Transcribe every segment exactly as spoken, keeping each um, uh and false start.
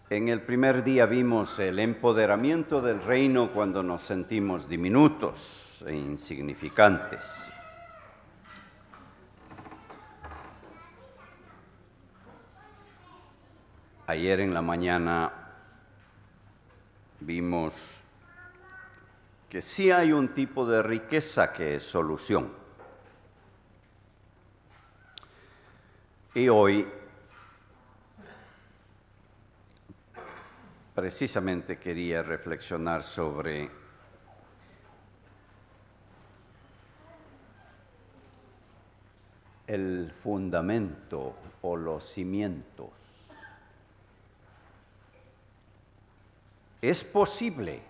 En el primer día vimos el empoderamiento del reino cuando nos sentimos diminutos e insignificantes. Ayer en la mañana vimos que sí hay un tipo de riqueza que es solución. Y hoy precisamente quería reflexionar sobre el fundamento o los cimientos. Es posible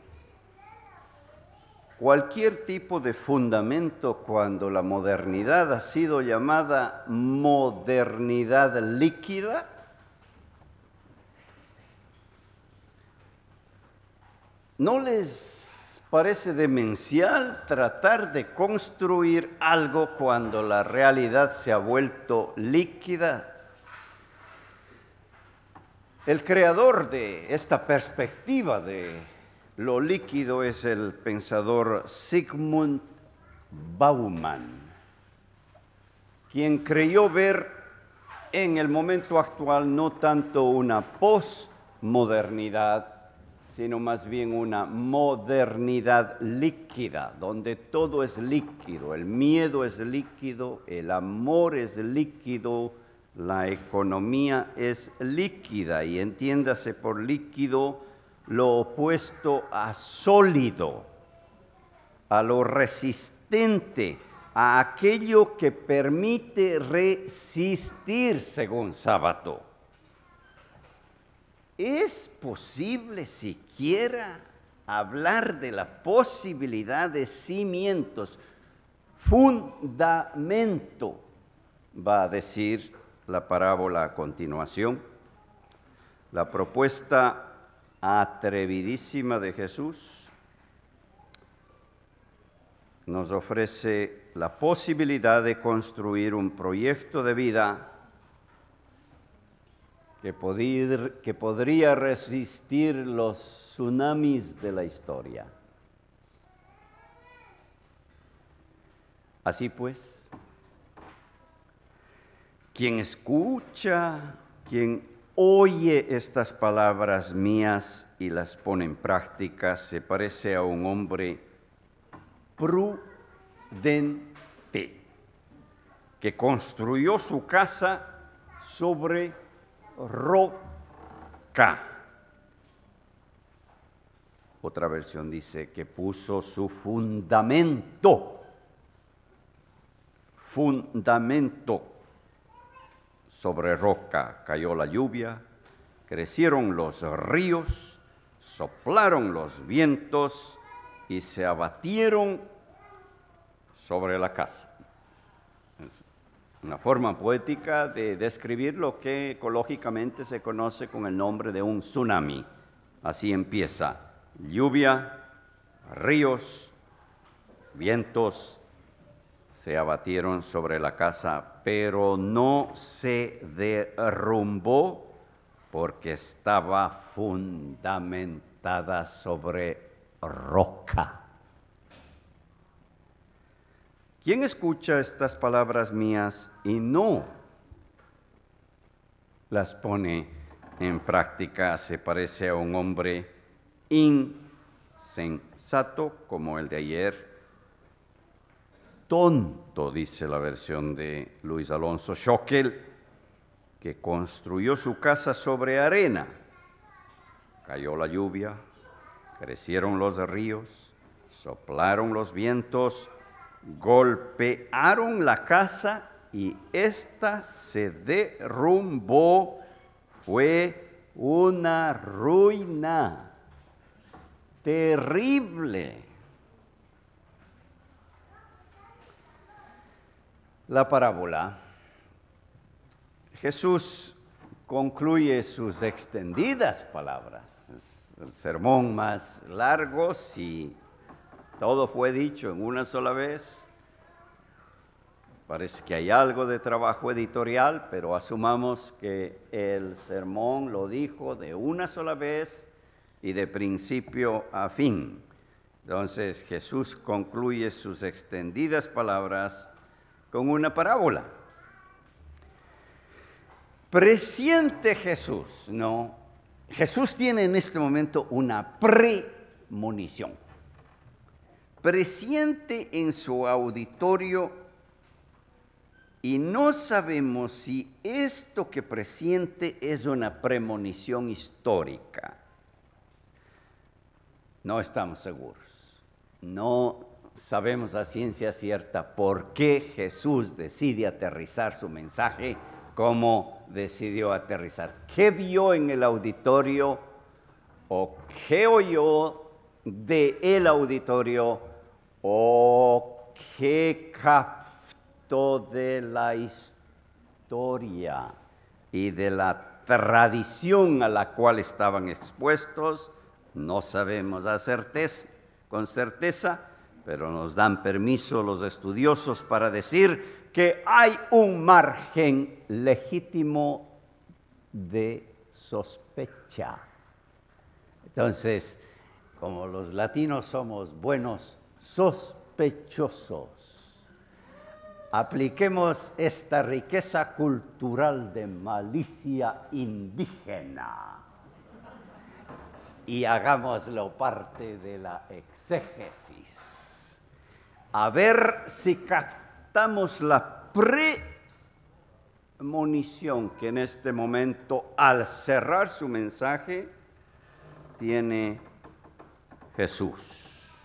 cualquier tipo de fundamento cuando la modernidad ha sido llamada modernidad líquida. ¿No les parece demencial tratar de construir algo cuando la realidad se ha vuelto líquida? El creador de esta perspectiva de lo líquido es el pensador Zygmunt Bauman, quien creyó ver en el momento actual no tanto una postmodernidad, sino más bien una modernidad líquida, donde todo es líquido, el miedo es líquido, el amor es líquido, la economía es líquida, y entiéndase por líquido lo opuesto a sólido, a lo resistente, a aquello que permite resistir, según Sábato. ¿Es posible siquiera hablar de la posibilidad de cimientos, fundamento? Va a decir la parábola a continuación. La propuesta atrevidísima de Jesús nos ofrece la posibilidad de construir un proyecto de vida que, podir, que podría resistir los tsunamis de la historia. Así pues, quien escucha, quien oye estas palabras mías y las pone en práctica, se parece a un hombre prudente que construyó su casa sobre roca. Otra versión dice que puso su fundamento, fundamento sobre roca. Cayó la lluvia, crecieron los ríos, soplaron los vientos y se abatieron sobre la casa. Es una forma poética de describir lo que ecológicamente se conoce con el nombre de un tsunami. Así empieza: lluvia, ríos, vientos, se abatieron sobre la casa, pero no se derrumbó porque estaba fundamentada sobre roca. ¿Quién escucha estas palabras mías y no las pone en práctica se parece a un hombre insensato como el de ayer? Tonto, dice la versión de Luis Alonso Schockel, que construyó su casa sobre arena. Cayó la lluvia, crecieron los ríos, soplaron los vientos, golpearon la casa y ésta se derrumbó. Fue una ruina terrible. La parábola, Jesús concluye sus extendidas palabras. Es el sermón más largo, si todo fue dicho en una sola vez. parece que hay algo de trabajo editorial, pero asumamos que el sermón lo dijo de una sola vez y de principio a fin. Entonces Jesús concluye sus extendidas palabras con una parábola. Presiente Jesús, ¿no? Jesús tiene en este momento una premonición. Presiente en su auditorio y no sabemos si esto que presiente es una premonición histórica. No estamos seguros. No sabemos a ciencia cierta por qué Jesús decide aterrizar su mensaje como decidió aterrizar. ¿Qué vio en el auditorio o qué oyó del auditorio o qué captó de la historia y de la tradición a la cual estaban expuestos? No sabemos a certeza, con certeza, pero nos dan permiso los estudiosos para decir que hay un margen legítimo de sospecha. Entonces, como los latinos somos buenos sospechosos, apliquemos esta riqueza cultural de malicia indígena y hagámoslo parte de la exégesis. A ver si captamos la premonición que en este momento, al cerrar su mensaje, tiene Jesús.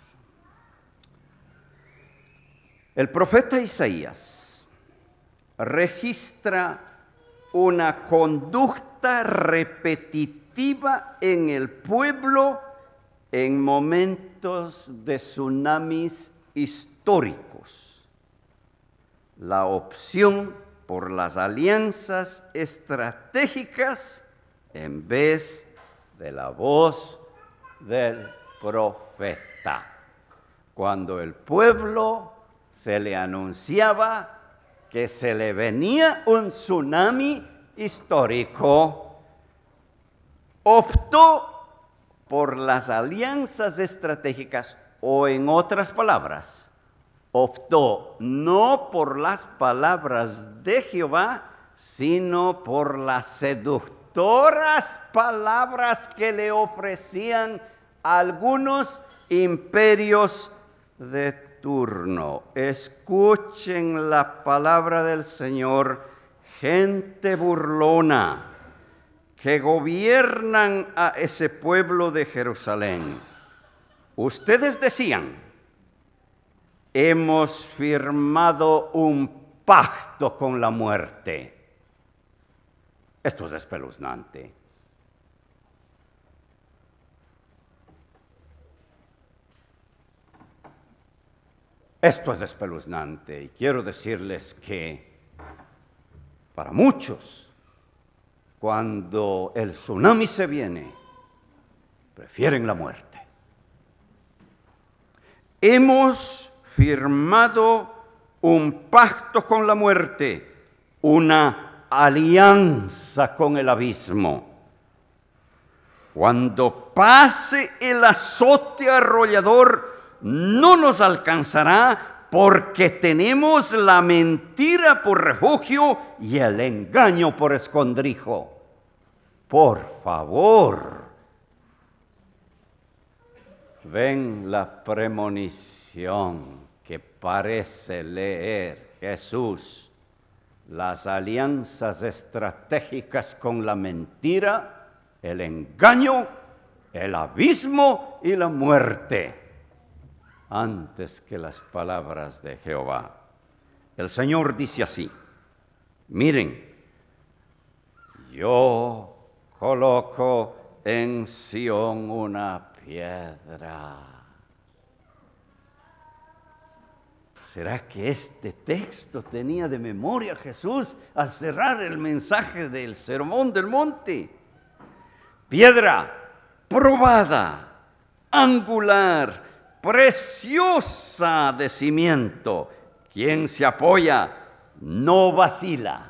El profeta Isaías registra una conducta repetitiva en el pueblo en momentos de tsunamis históricos. La opción por las alianzas estratégicas en vez de la voz del profeta. Cuando el pueblo se le anunciaba que se le venía un tsunami histórico, optó por las alianzas estratégicas, o en otras palabras, optó no por las palabras de Jehová, sino por las seductoras palabras que le ofrecían algunos imperios de turno. Escuchen la palabra del Señor, gente burlona que gobiernan a ese pueblo de Jerusalén. Ustedes decían: hemos firmado un pacto con la muerte. Esto es espeluznante. Esto es espeluznante y quiero decirles que para muchos, cuando el tsunami se viene, prefieren la muerte. Hemos firmado un pacto con la muerte, una alianza con el abismo. Cuando pase el azote arrollador, no nos alcanzará, porque tenemos la mentira por refugio y el engaño por escondrijo. Por favor, ven la premonición que parece leer Jesús, las alianzas estratégicas con la mentira, el engaño, el abismo y la muerte, antes que las palabras de Jehová. El Señor dice así: miren, yo coloco en Sión una piedra. ¿Será que este texto tenía de memoria Jesús al cerrar el mensaje del Sermón del Monte? Piedra probada, angular, preciosa de cimiento. ¿Quién se apoya? no vacila.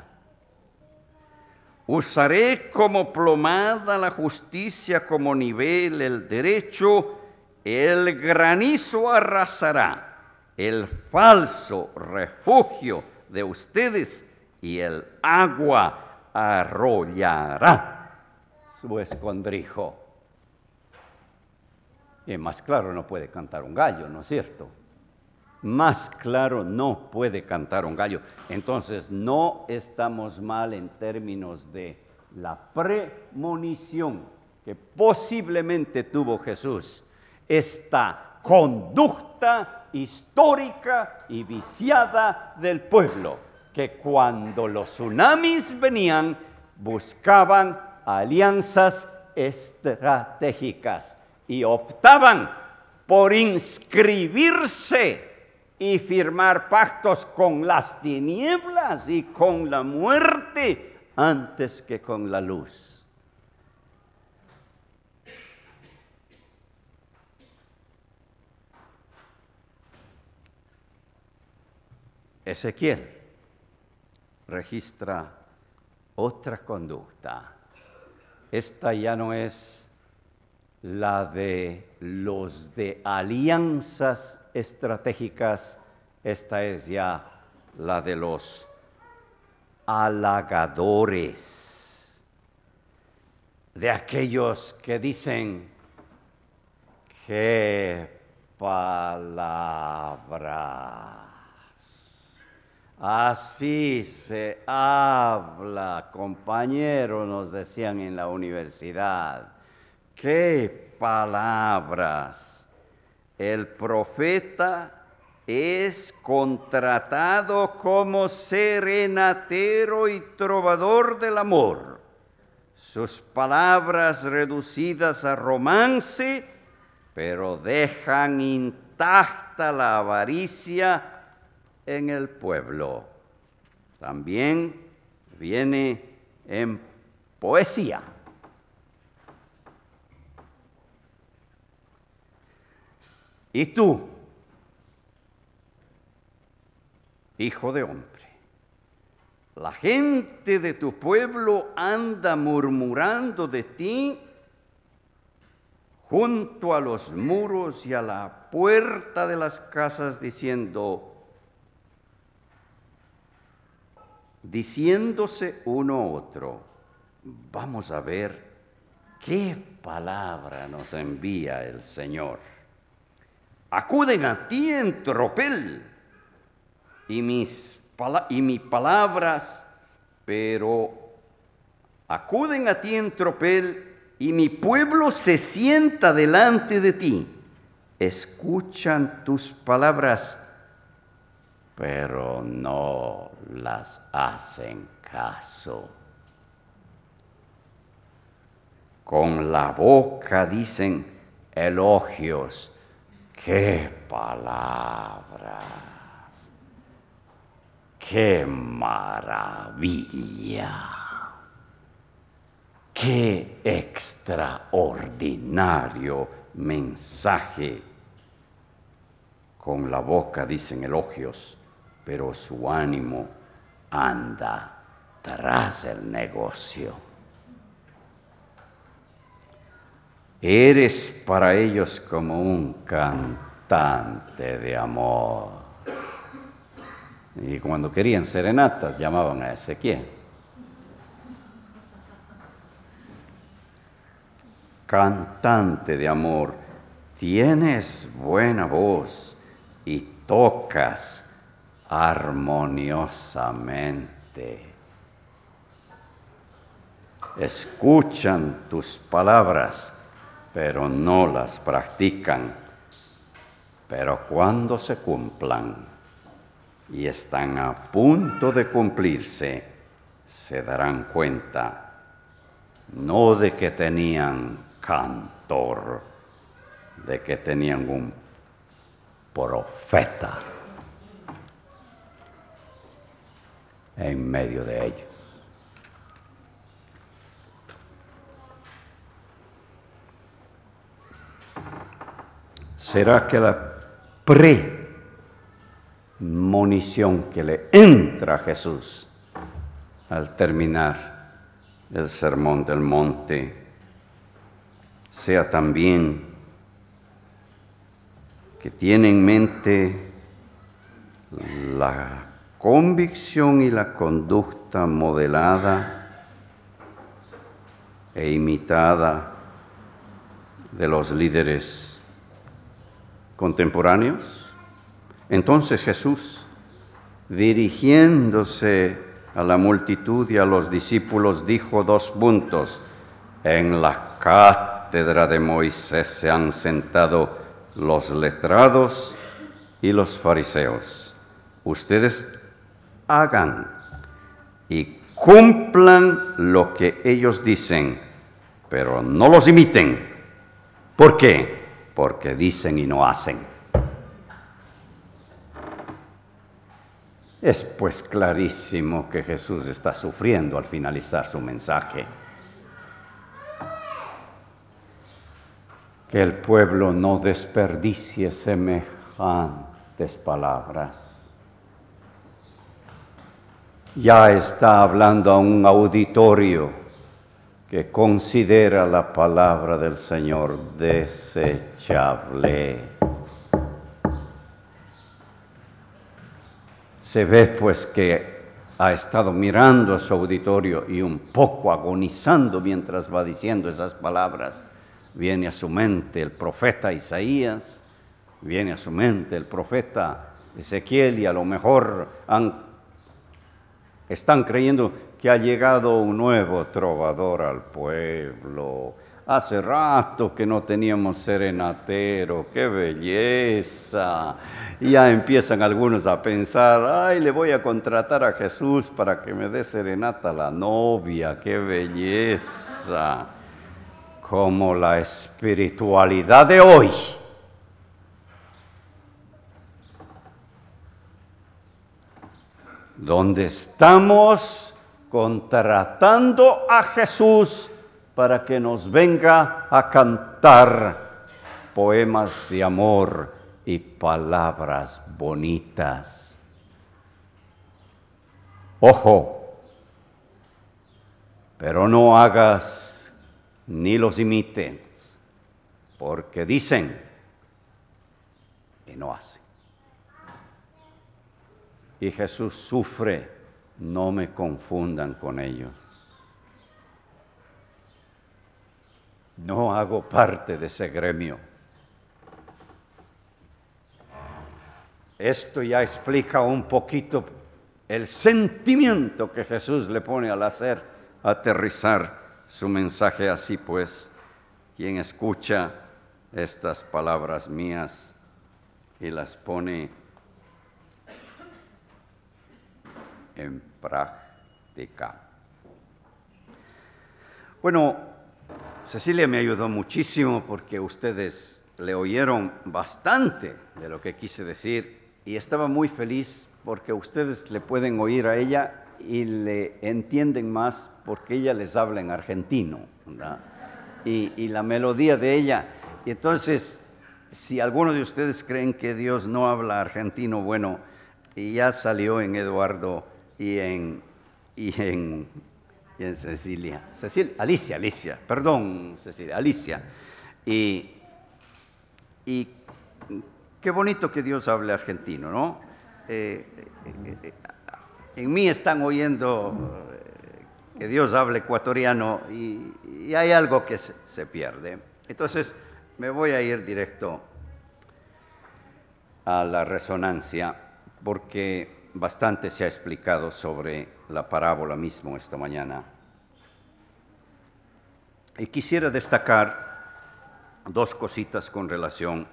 Usaré como plomada la justicia, como nivel el derecho, el granizo arrasará, el falso refugio de ustedes y el agua arrollará su escondrijo. Y más claro no puede cantar un gallo, ¿no es cierto? Más claro no puede cantar un gallo. Entonces no estamos mal en términos de la premonición que posiblemente tuvo Jesús. Esta conducta histórica y viciada del pueblo, que cuando los tsunamis venían, buscaban alianzas estratégicas y optaban por inscribirse y firmar pactos con las tinieblas y con la muerte antes que con la luz. Ezequiel registra otra conducta. Esta ya no es la de los de alianzas estratégicas, esta es ya la de los halagadores, de aquellos que dicen, qué palabras. Así se habla, compañeros, nos decían en la universidad. ¡Qué palabras! El profeta es contratado como serenatero y trovador del amor. Sus palabras reducidas a romance, pero dejan intacta la avaricia en el pueblo. También viene en poesía. Y tú, hijo de hombre, la gente de tu pueblo anda murmurando de ti junto a los muros y a la puerta de las casas, diciendo, diciéndose uno a otro, vamos a ver qué palabra nos envía el Señor. Acuden a ti en tropel y mis, y mis palabras, pero acuden a ti en tropel y mi pueblo se sienta delante de ti. Escuchan tus palabras, pero no las hacen caso. Con la boca dicen elogios. ¡Qué palabras! ¡Qué maravilla! ¡Qué extraordinario mensaje! Con la boca dicen elogios, pero su ánimo anda tras el negocio. Eres para ellos como un cantante de amor. Y cuando querían serenatas llamaban a Ezequiel. Cantante de amor, tienes buena voz y tocas armoniosamente. Escuchan tus palabras, pero no las practican. Pero cuando se cumplan y están a punto de cumplirse, se darán cuenta no de que tenían cantor, de que tenían un profeta en medio de ellos. ¿Será que la munición que le entra a Jesús al terminar el Sermón del Monte sea también que tiene en mente la convicción y la conducta modelada e imitada de los líderes contemporáneos. Entonces Jesús, dirigiéndose a la multitud y a los discípulos, dijo dos puntos: en la cátedra de Moisés se han sentado los letrados y los fariseos. Ustedes hagan y cumplan lo que ellos dicen, pero no los imiten. ¿Por qué? Porque dicen y no hacen. Es pues clarísimo que Jesús está sufriendo al finalizar su mensaje. Que el pueblo no desperdicie semejantes palabras. Ya está hablando a un auditorio que considera la palabra del Señor desechable. Se ve pues que ha estado mirando a su auditorio y un poco agonizando mientras va diciendo esas palabras. Viene a su mente el profeta Isaías, viene a su mente el profeta Ezequiel, y a lo mejor han, están creyendo que ha llegado un nuevo trovador al pueblo. Hace rato que no teníamos serenatero, qué belleza. Y ya empiezan algunos a pensar, ay, le voy a contratar a Jesús para que me dé serenata a la novia, qué belleza. Como la espiritualidad de hoy donde estamos contratando a Jesús para que nos venga a cantar poemas de amor y palabras bonitas. Ojo, pero no hagas ni los imites, porque dicen y no hacen. Y Jesús sufre, no me confundan con ellos. No hago parte de ese gremio. Esto ya explica un poquito el sentimiento que Jesús le pone al hacer aterrizar su mensaje. Así pues, quien escucha estas palabras mías y las pone en práctica. Bueno, Cecilia me ayudó muchísimo porque ustedes le oyeron bastante de lo que quise decir y estaba muy feliz porque ustedes le pueden oír a ella y le entienden más porque ella les habla en argentino, ¿verdad? Y, y la melodía de ella. Y entonces, si alguno de ustedes creen que Dios no habla argentino, bueno, y ya salió en Eduardo y en, y en, y en Cecilia. Cecilia, Alicia, Alicia, perdón, Cecilia, Alicia. Y, y qué bonito que Dios hable argentino, ¿no? Eh, eh, eh, en mí están oyendo que Dios hable ecuatoriano y, y hay algo que se, se pierde. Entonces, me voy a ir directo a la resonancia, porque bastante se ha explicado sobre la parábola mismo esta mañana. Y quisiera destacar dos cositas con relación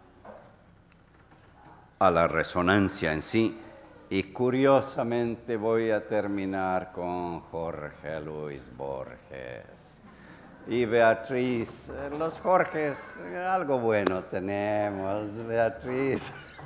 a la resonancia en sí. Y curiosamente voy a terminar con Jorge Luis Borges. Y Beatriz, los Jorges, algo bueno tenemos, Beatriz.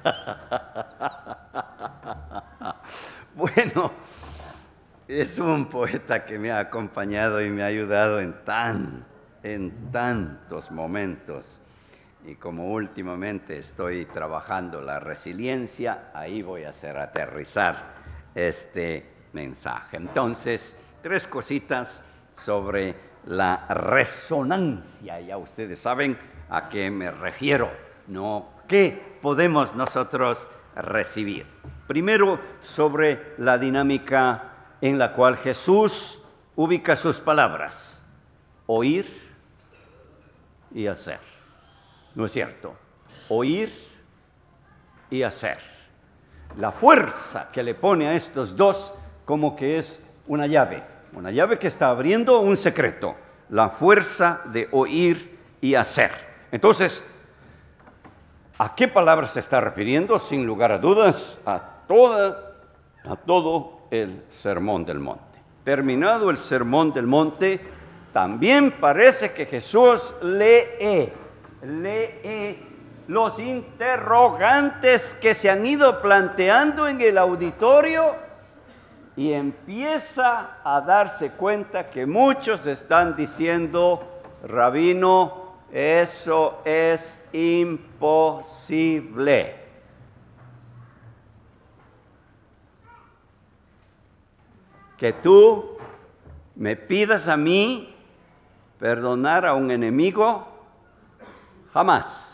Bueno, es un poeta que me ha acompañado y me ha ayudado en, tan, en tantos momentos. y como últimamente estoy trabajando la resiliencia, ahí voy a hacer aterrizar este mensaje. Entonces, tres cositas sobre la resonancia. Ya ustedes saben a qué me refiero, ¿no? ¿Qué podemos nosotros recibir? Primero, sobre la dinámica en la cual Jesús ubica sus palabras: oír y hacer. ¿No es cierto? Oír y hacer. La fuerza que le pone a estos dos como que es una llave, una llave que está abriendo un secreto, la fuerza de oír y hacer. Entonces, ¿a qué palabras se está refiriendo? Sin lugar a dudas, a, toda, a todo el Sermón del Monte. Terminado el Sermón del Monte, también parece que Jesús lee, lee los interrogantes que se han ido planteando en el auditorio y empieza a darse cuenta que muchos están diciendo: Rabino, eso es imposible. Que tú me pidas a mí perdonar a un enemigo, jamás.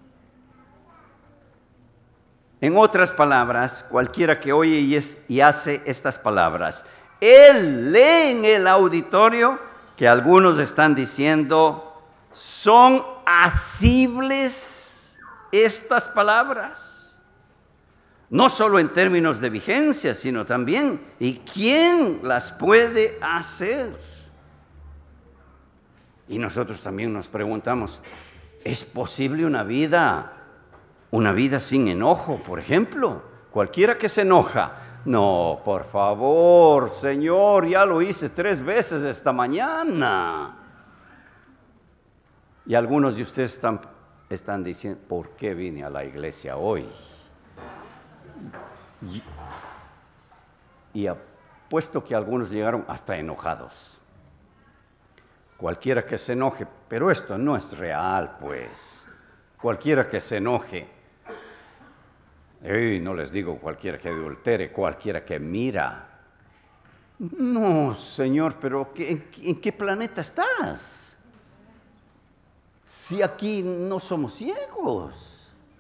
En otras palabras, cualquiera que oye y, es, y hace estas palabras, él lee en el auditorio que algunos están diciendo: ¿son asibles estas palabras? No solo en términos de vigencia, sino también, ¿y quién las puede hacer? Y nosotros también nos preguntamos, ¿es posible una vida, una vida sin enojo, por ejemplo? Cualquiera que se enoja, no, por favor, Señor, ya lo hice tres veces esta mañana. Y algunos de ustedes están, están diciendo, ¿por qué vine a la iglesia hoy? Y, y apuesto que algunos llegaron hasta enojados. Cualquiera que se enoje, pero esto no es real, pues. Cualquiera que se enoje, y no les digo cualquiera que adultere, cualquiera que mira. No, Señor, pero ¿en, en qué planeta estás? Si aquí no somos ciegos.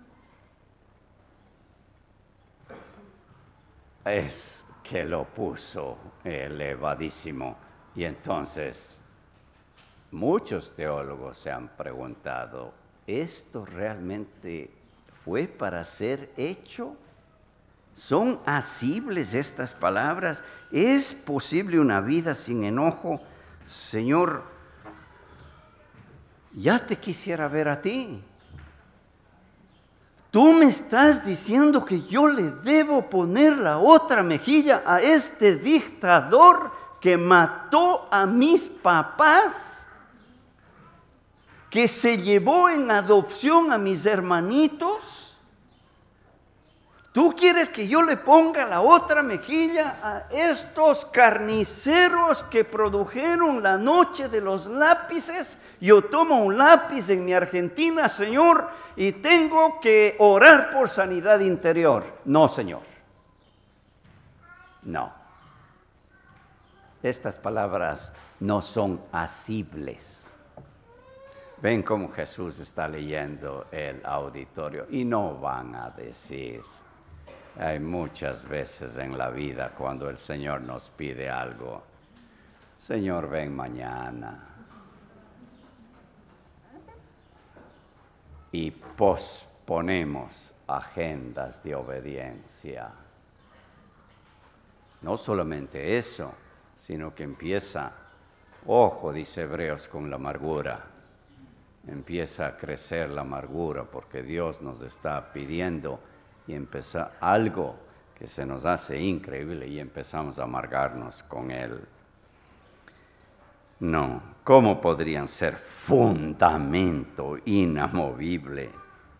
Es que lo puso elevadísimo. Y entonces, muchos teólogos se han preguntado, ¿esto realmente fue para ser hecho? ¿Son asibles estas palabras? ¿Es posible una vida sin enojo? Señor, ya te quisiera ver a ti. Tú me estás diciendo que yo le debo poner la otra mejilla a este dictador que mató a mis papás, que se llevó en adopción a mis hermanitos. ¿Tú quieres que yo le ponga la otra mejilla a estos carniceros que produjeron la noche de los lápices? Yo tomo un lápiz en mi Argentina, Señor, y tengo que orar por sanidad interior. No, Señor. No. Estas palabras no son asibles. Ven cómo Jesús está leyendo el auditorio y no van a decir. Hay muchas veces en la vida cuando el Señor nos pide algo, Señor, ven mañana. Y posponemos agendas de obediencia. No solamente eso, sino que empieza, ojo, dice Hebreos, con la amargura. Empieza a crecer la amargura porque Dios nos está pidiendo y empieza algo que se nos hace increíble y empezamos a amargarnos con Él. No, ¿cómo podrían ser fundamento inamovible?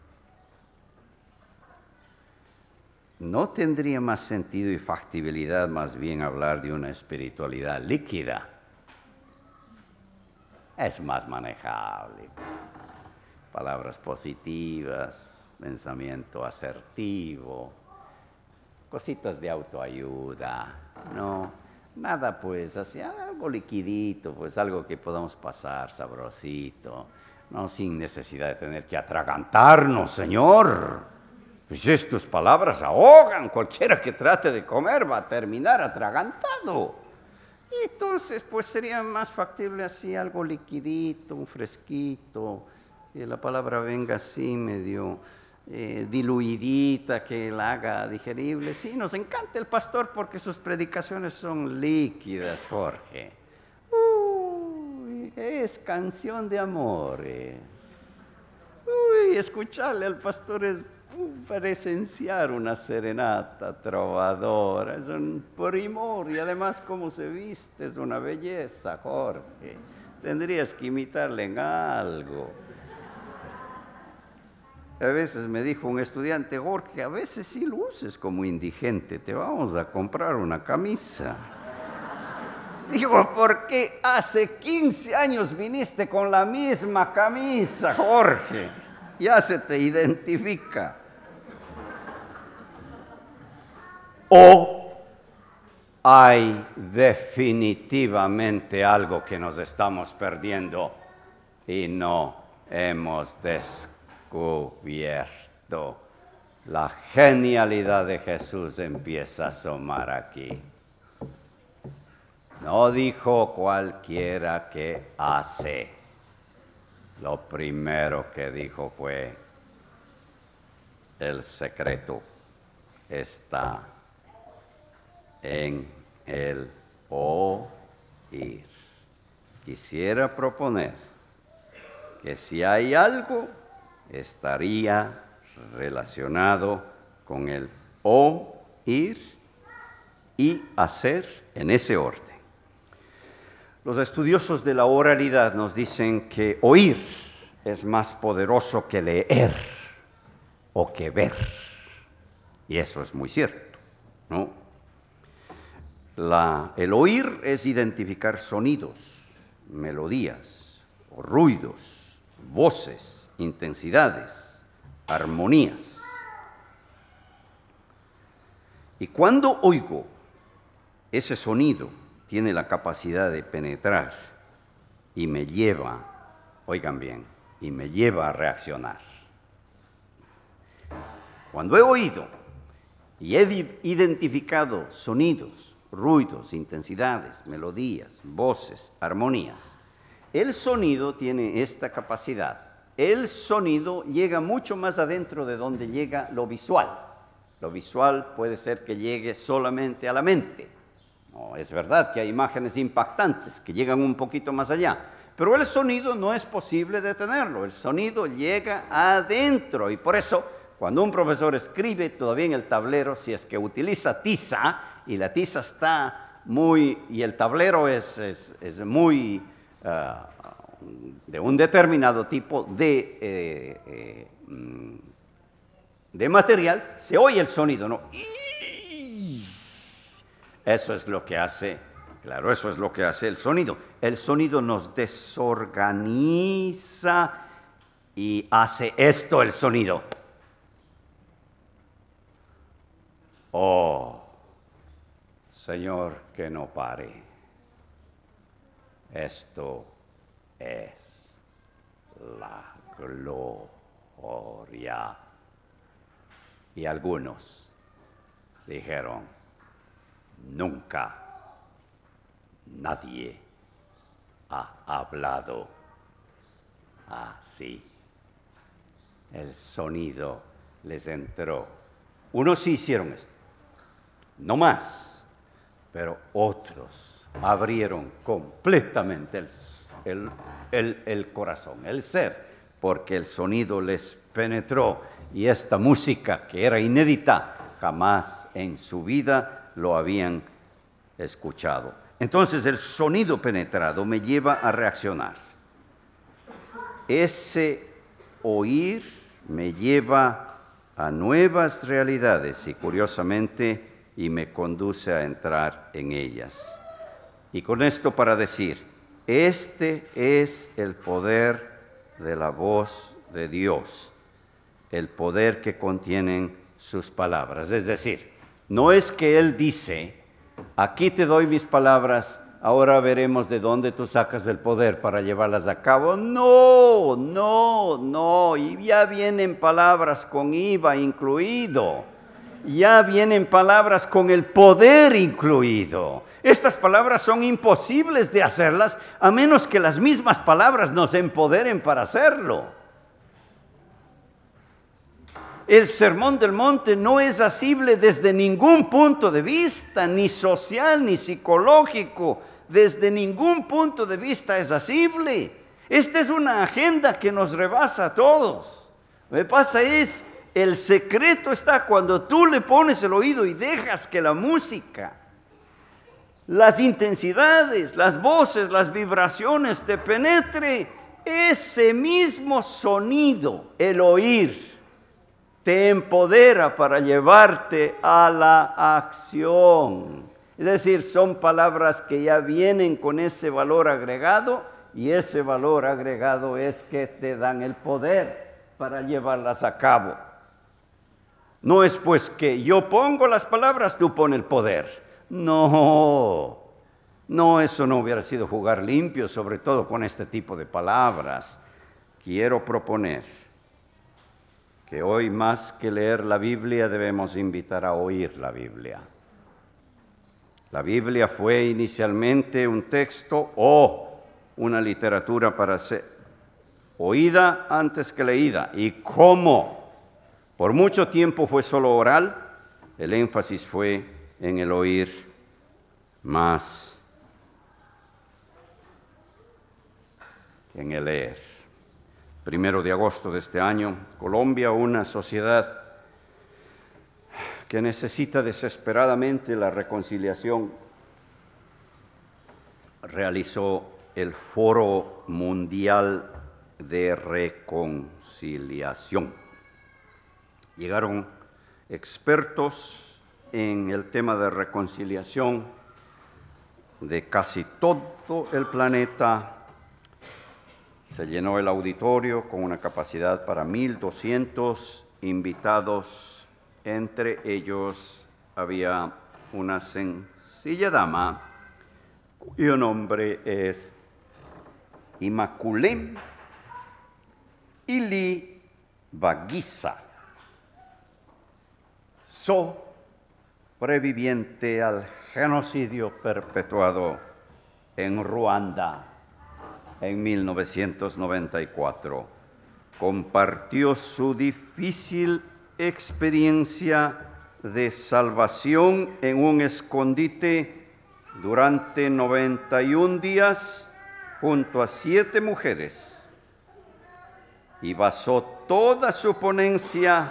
¿No tendría más sentido y factibilidad más bien hablar de una espiritualidad líquida? Es más manejable. palabras positivas, pensamiento asertivo, cositas de autoayuda, no, nada pues, así algo liquidito, pues algo que podamos pasar sabrosito, no sin necesidad de tener que atragantarnos, Señor. Pues estas palabras ahogan, cualquiera que trate de comer va a terminar atragantado. Y entonces, pues sería más factible así, algo liquidito, un fresquito, que la palabra venga así medio eh, diluidita, que la haga digerible. Sí, nos encanta el pastor porque sus predicaciones son líquidas, Jorge. Uy, es canción de amores. Uy, escucharle al pastor es presenciar una serenata trovadora, es un primor, y además cómo se viste es una belleza, Jorge. Tendrías que imitarle en algo. A veces me dijo un estudiante, Jorge, a veces sí luces como indigente, te vamos a comprar una camisa. Digo, ¿por qué hace quince años viniste con la misma camisa, Jorge? Ya se te identifica. O hay definitivamente algo que nos estamos perdiendo y no hemos descubierto. La genialidad de Jesús empieza a asomar aquí. No dijo cualquiera que hace. Lo primero que dijo fue, el secreto está en el oír. Quisiera proponer que si hay algo, estaría relacionado con el oír y hacer en ese orden. Los estudiosos de la oralidad nos dicen que oír es más poderoso que leer o que ver. Y eso es muy cierto, ¿no? La, el oír es identificar sonidos, melodías, o ruidos, voces, intensidades, armonías. Y cuando oigo ese sonido, tiene la capacidad de penetrar y me lleva, oigan bien, y me lleva a reaccionar. Cuando he oído y he identificado sonidos, ruidos, intensidades, melodías, voces, armonías, el sonido tiene esta capacidad. El sonido llega mucho más adentro de donde llega lo visual. Lo visual puede ser que llegue solamente a la mente. No, es verdad que hay imágenes impactantes que llegan un poquito más allá, pero el sonido no es posible detenerlo. El sonido llega adentro y por eso cuando un profesor escribe todavía en el tablero, si es que utiliza tiza y la tiza está muy, y el tablero es, es, es muy uh, de un determinado tipo de, eh, eh, de material, se oye el sonido, ¿no? Eso es lo que hace, claro, eso es lo que hace el sonido. El sonido nos desorganiza y hace esto el sonido. Oh, Señor, que no pare. Esto es la gloria. Y algunos dijeron, nunca nadie ha hablado así. El sonido les entró. Unos sí hicieron esto, no más, pero otros abrieron completamente el, el, el, el corazón, el ser, porque el sonido les penetró y esta música que era inédita, jamás en su vida lo habían escuchado. Entonces el sonido penetrado me lleva a reaccionar. Ese oír me lleva a nuevas realidades y curiosamente y me conduce a entrar en ellas. Y con esto para decir, este es el poder de la voz de Dios, el poder que contienen sus palabras. Es decir, no es que Él dice, aquí te doy mis palabras, ahora veremos de dónde tú sacas el poder para llevarlas a cabo. No, no, no, y ya vienen palabras con I V A incluido, ya vienen palabras con el poder incluido. Estas palabras son imposibles de hacerlas a menos que las mismas palabras nos empoderen para hacerlo. El Sermón del Monte no es asible desde ningún punto de vista, ni social, ni psicológico. Desde ningún punto de vista es asible. Esta es una agenda que nos rebasa a todos. Lo que pasa es, el secreto está cuando tú le pones el oído y dejas que la música, las intensidades, las voces, las vibraciones te penetre. Ese mismo sonido, el oír, te empodera para llevarte a la acción. Es decir, son palabras que ya vienen con ese valor agregado, y ese valor agregado es que te dan el poder para llevarlas a cabo. No es pues que yo pongo las palabras, tú pones el poder. No, no, eso no hubiera sido jugar limpio, sobre todo con este tipo de palabras. Quiero proponer que hoy, más que leer la Biblia, debemos invitar a oír la Biblia. La Biblia fue inicialmente un texto o una literatura para ser oída antes que leída. ¿Y cómo? Por mucho tiempo fue solo oral, el énfasis fue en el oír más que en el leer. Primero de agosto de este año, Colombia, una sociedad que necesita desesperadamente la reconciliación, realizó el Foro Mundial de Reconciliación. Llegaron expertos en el tema de reconciliación de casi todo el planeta. Se llenó el auditorio con una capacidad para mil doscientos invitados. Entre ellos había una sencilla dama cuyo nombre es Immaculée Ilibagiza, sobreviviente al genocidio perpetuado en Ruanda en mil novecientos noventa y cuatro. Compartió su difícil experiencia de salvación en un escondite durante noventa y un días junto a siete mujeres y basó toda su ponencia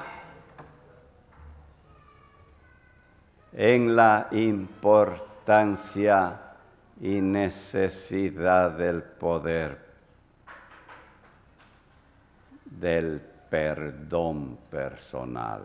en la importancia y necesidad del poder del perdón personal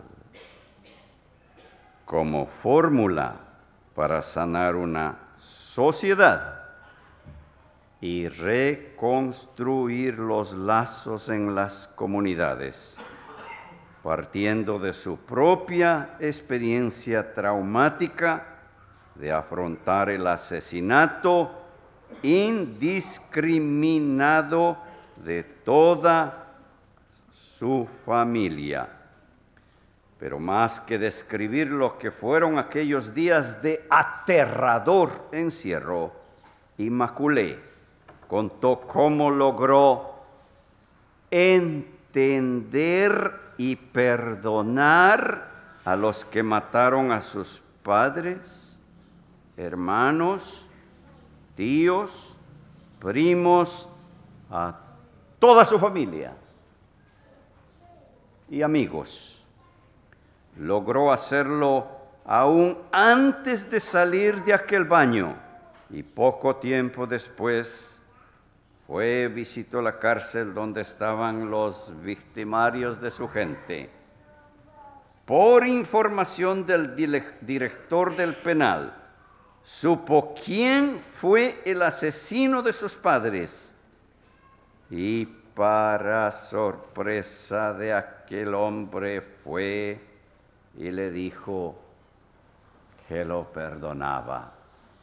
como fórmula para sanar una sociedad y reconstruir los lazos en las comunidades, partiendo de su propia experiencia traumática de afrontar el asesinato indiscriminado de toda su familia. Pero más que describir lo que fueron aquellos días de aterrador encierro, Immaculée contó cómo logró entender y perdonar a los que mataron a sus padres, hermanos, tíos, primos, a toda su familia y amigos. Logró hacerlo aún antes de salir de aquel baño y poco tiempo después fue, visitó la cárcel donde estaban los victimarios de su gente. Por información del director del penal, supo quién fue el asesino de sus padres y para sorpresa de aquel hombre fue y le dijo que lo perdonaba.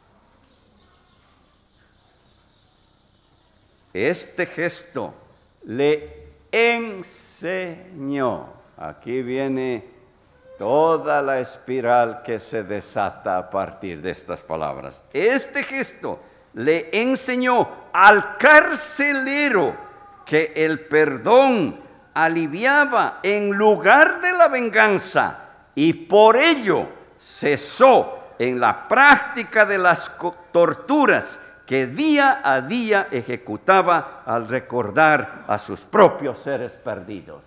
Este gesto le enseñó. Aquí viene toda la espiral que se desata a partir de estas palabras. Este gesto le enseñó al carcelero que el perdón aliviaba en lugar de la venganza y por ello cesó en la práctica de las torturas que día a día ejecutaba al recordar a sus propios seres perdidos.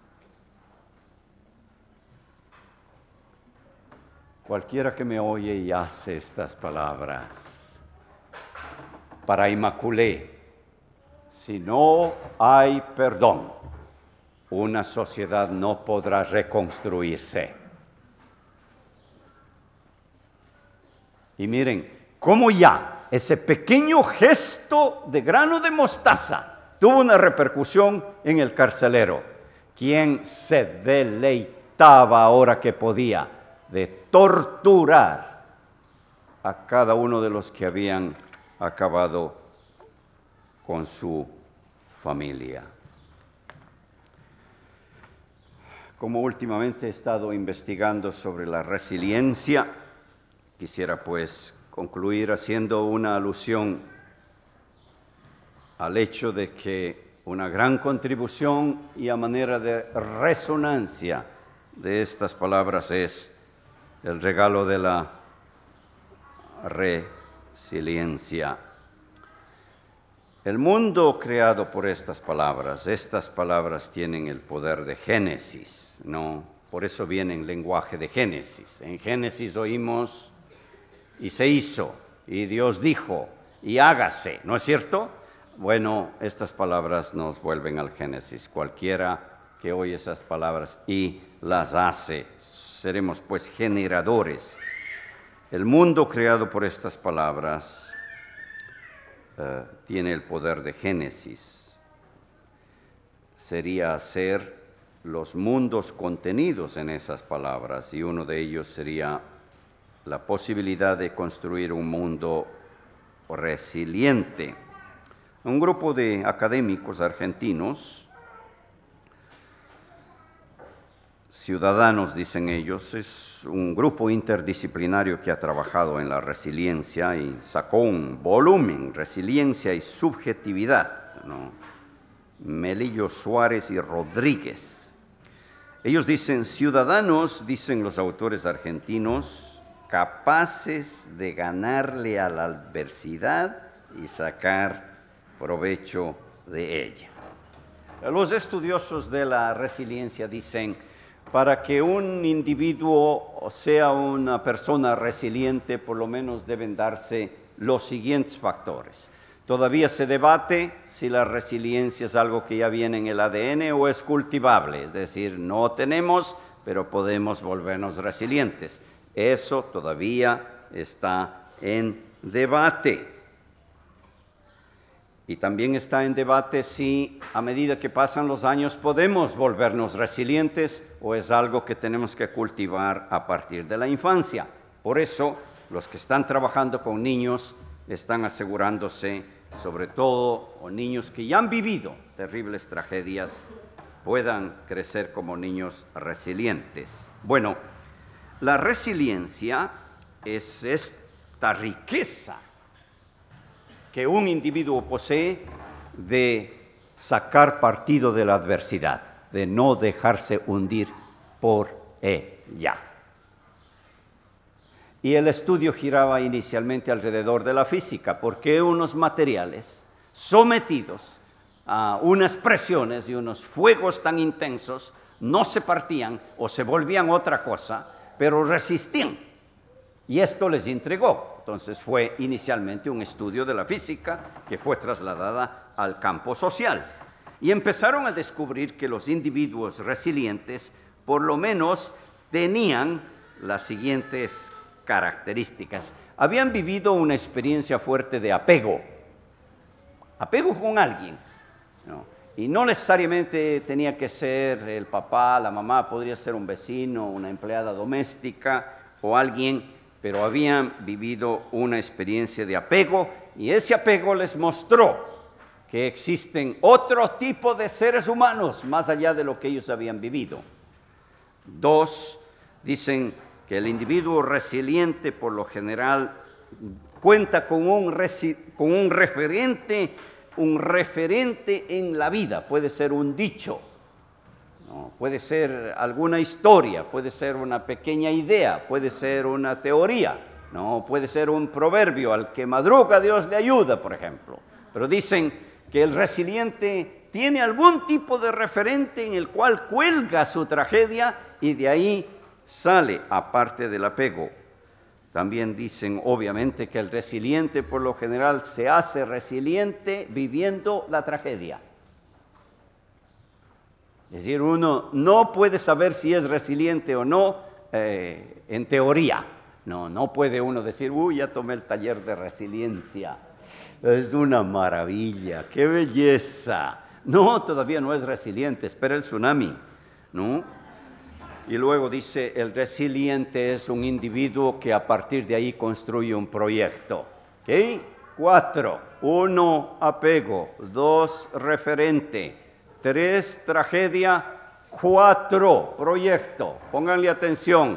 Cualquiera que me oye y hace estas palabras, para Immaculée, si no hay perdón, una sociedad no podrá reconstruirse. Y miren, cómo ya ese pequeño gesto de grano de mostaza tuvo una repercusión en el carcelero, quien se deleitaba ahora que podía de torturar a cada uno de los que habían acabado con su familia. Como últimamente he estado investigando sobre la resiliencia, quisiera pues concluir haciendo una alusión al hecho de que una gran contribución y a manera de resonancia de estas palabras es el regalo de la resiliencia. El mundo creado por estas palabras, estas palabras tienen el poder de Génesis, ¿no? Por eso viene en lenguaje de Génesis. En Génesis oímos y se hizo, y Dios dijo, y hágase, ¿no es cierto? Bueno, estas palabras nos vuelven al Génesis. Cualquiera que oye esas palabras y las hace, seremos pues generadores. El mundo creado por estas palabras uh, tiene el poder de Génesis. Sería hacer los mundos contenidos en esas palabras, y uno de ellos sería la posibilidad de construir un mundo resiliente. Un grupo de académicos argentinos, ciudadanos dicen ellos, es un grupo interdisciplinario que ha trabajado en la resiliencia y sacó un volumen, Resiliencia y Subjetividad, ¿no? Melillo, Suárez y Rodríguez. Ellos dicen, ciudadanos, dicen los autores argentinos, capaces de ganarle a la adversidad y sacar provecho de ella. Los estudiosos de la resiliencia dicen, para que un individuo sea una persona resiliente, por lo menos deben darse los siguientes factores. Todavía se debate si la resiliencia es algo que ya viene en el A D N o es cultivable, es decir, no tenemos, pero podemos volvernos resilientes. Eso todavía está en debate. Y también está en debate si a medida que pasan los años podemos volvernos resilientes o es algo que tenemos que cultivar a partir de la infancia. Por eso, los que están trabajando con niños están asegurándose, sobre todo, o niños que ya han vivido terribles tragedias, puedan crecer como niños resilientes. Bueno, la resiliencia es esta riqueza que un individuo posee de sacar partido de la adversidad, de no dejarse hundir por ella. Y el estudio giraba inicialmente alrededor de la física, porque unos materiales sometidos a unas presiones y unos fuegos tan intensos no se partían o se volvían otra cosa, pero resistían. Y esto les intrigó. Entonces fue inicialmente un estudio de la física que fue trasladada al campo social. Y empezaron a descubrir que los individuos resilientes por lo menos tenían las siguientes características. Habían vivido una experiencia fuerte de apego. Apego con alguien, ¿no? Y no necesariamente tenía que ser el papá, la mamá, podría ser un vecino, una empleada doméstica o alguien, pero habían vivido una experiencia de apego y ese apego les mostró que existen otro tipo de seres humanos más allá de lo que ellos habían vivido. Dos, dicen que el individuo resiliente por lo general cuenta con un, resi- con un referente, un referente en la vida. Puede ser un dicho, ¿no? Puede ser alguna historia, puede ser una pequeña idea, puede ser una teoría, ¿no? Puede ser un proverbio, al que madruga Dios le ayuda, por ejemplo. Pero dicen que el resiliente tiene algún tipo de referente en el cual cuelga su tragedia y de ahí sale, aparte del apego. También dicen, obviamente, que el resiliente por lo general se hace resiliente viviendo la tragedia. Es decir, uno no puede saber si es resiliente o no eh, en teoría. No, no puede uno decir, uy, ya tomé el taller de resiliencia. Es una maravilla, qué belleza. No, todavía no es resiliente, espera el tsunami, ¿no? Y luego dice, el resiliente es un individuo que a partir de ahí construye un proyecto. ¿Ok? Cuatro. Uno, apego. Dos, referente. Tres, tragedia. Cuatro, proyecto. Pónganle atención.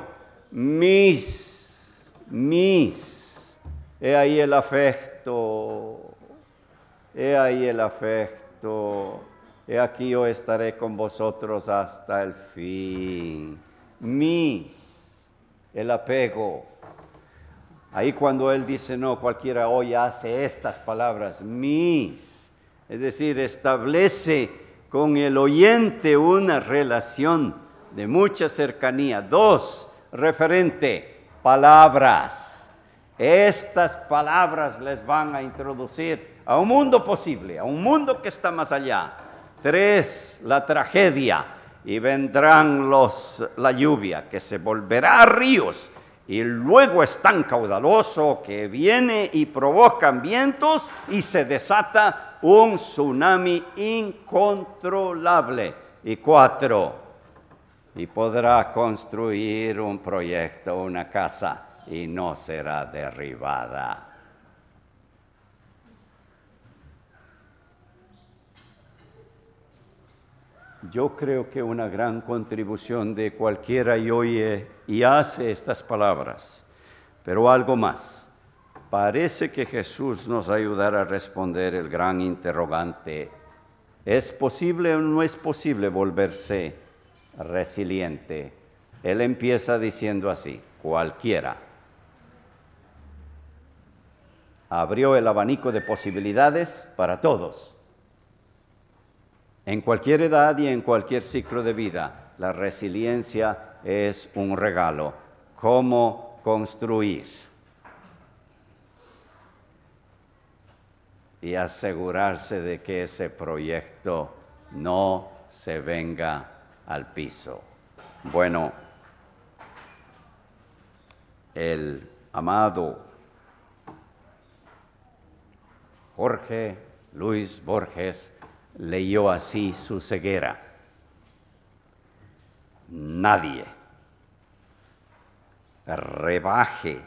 Mis, mis. He ahí el afecto. He ahí el afecto. He aquí yo estaré con vosotros hasta el fin. Mis, el apego. Ahí cuando él dice, no, cualquiera hoy hace estas palabras, mis. Es decir, establece con el oyente una relación de mucha cercanía. Dos, referente, palabras. Estas palabras les van a introducir a un mundo posible, a un mundo que está más allá. Tres, la tragedia, y vendrán los, la lluvia, que se volverá a ríos, y luego es tan caudaloso que viene y provoca vientos y se desata un tsunami incontrolable. Y cuatro, y podrá construir un proyecto, una casa, y no será derribada. Yo creo que una gran contribución de cualquiera y oye y hace estas palabras, pero algo más. Parece que Jesús nos ayudará a responder el gran interrogante. ¿Es posible o no es posible volverse resiliente? Él empieza diciendo así, cualquiera. Abrió el abanico de posibilidades para todos. En cualquier edad y en cualquier ciclo de vida, la resiliencia es un regalo. ¿Cómo construir? Y asegurarse de que ese proyecto no se venga al piso. Bueno, el amado Jorge Luis Borges leyó así su ceguera. Nadie rebaje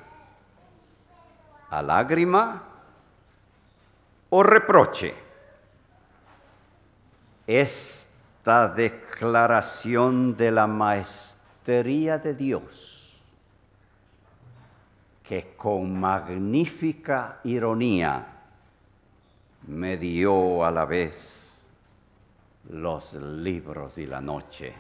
a lágrima o reproche esta declaración de la maestría de Dios, que con magnífica ironía me dio a la vez los libros y la noche.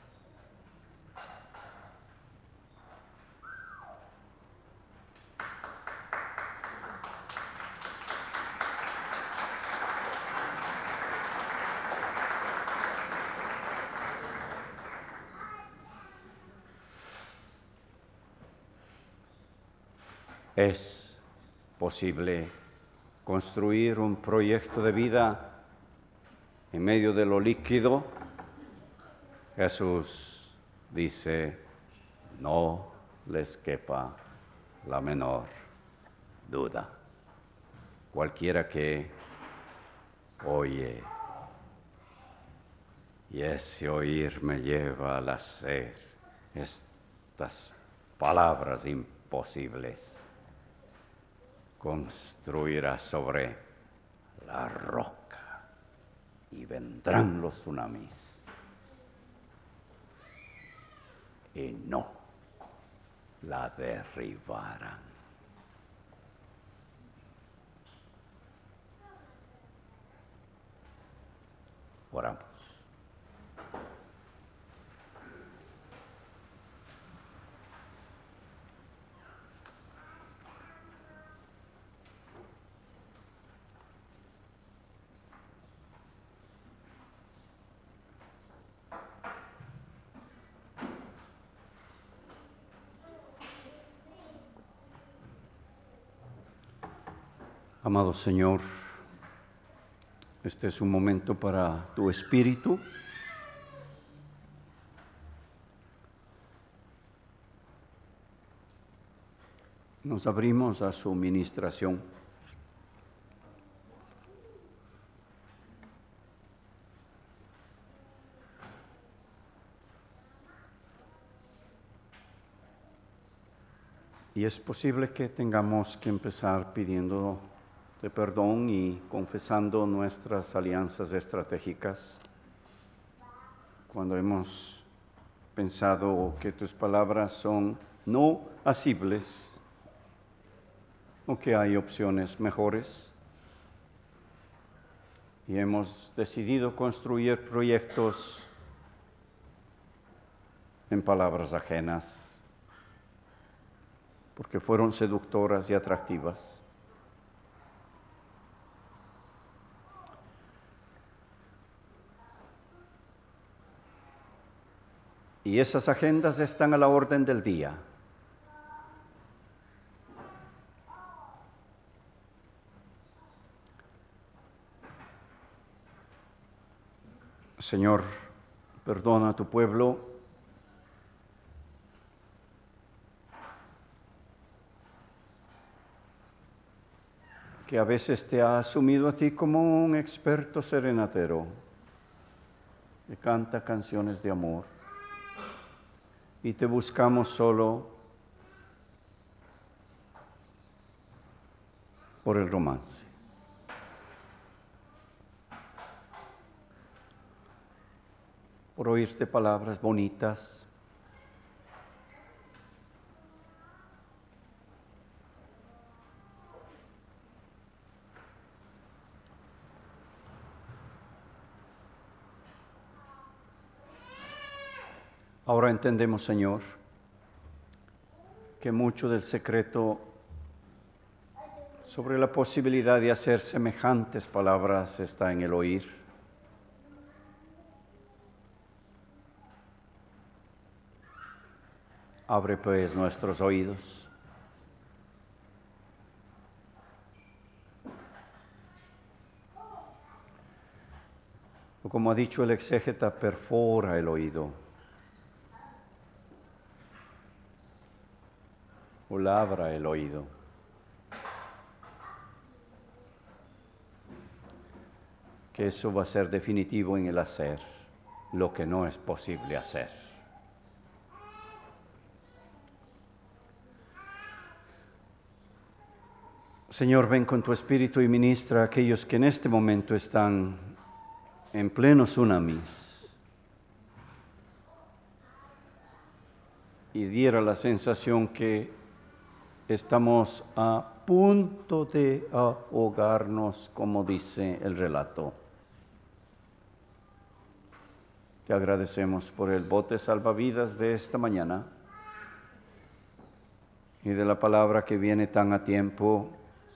Es posible construir un proyecto de vida en medio de lo líquido. Jesús dice, no les quepa la menor duda. Cualquiera que oye Y ese oír me lleva al hacer estas palabras imposibles. Construirá sobre la roca y vendrán los tsunamis. Y no la derribarán. Oramos. Amado Señor, este es un momento para tu Espíritu. Nos abrimos a su ministración. Y es posible que tengamos que empezar pidiendo de perdón y confesando nuestras alianzas estratégicas cuando hemos pensado que tus palabras son no asibles o que hay opciones mejores y hemos decidido construir proyectos en palabras ajenas porque fueron seductoras y atractivas. Y esas agendas están a la orden del día. Señor, perdona a tu pueblo que a veces te ha asumido a ti como un experto serenatero que canta canciones de amor. Y te buscamos solo por el romance. Por oírte palabras bonitas. Ahora entendemos, Señor, que mucho del secreto sobre la posibilidad de hacer semejantes palabras está en el oír. Abre pues nuestros oídos. O como ha dicho el exégeta, perfora el oído. O labra el oído. Que eso va a ser definitivo en el hacer, lo que no es posible hacer. Señor, ven con tu Espíritu y ministra a aquellos que en este momento están en pleno tsunamis y diera la sensación que estamos a punto de ahogarnos, como dice el relato. Te agradecemos por el bote salvavidas de esta mañana y de la palabra que viene tan a tiempo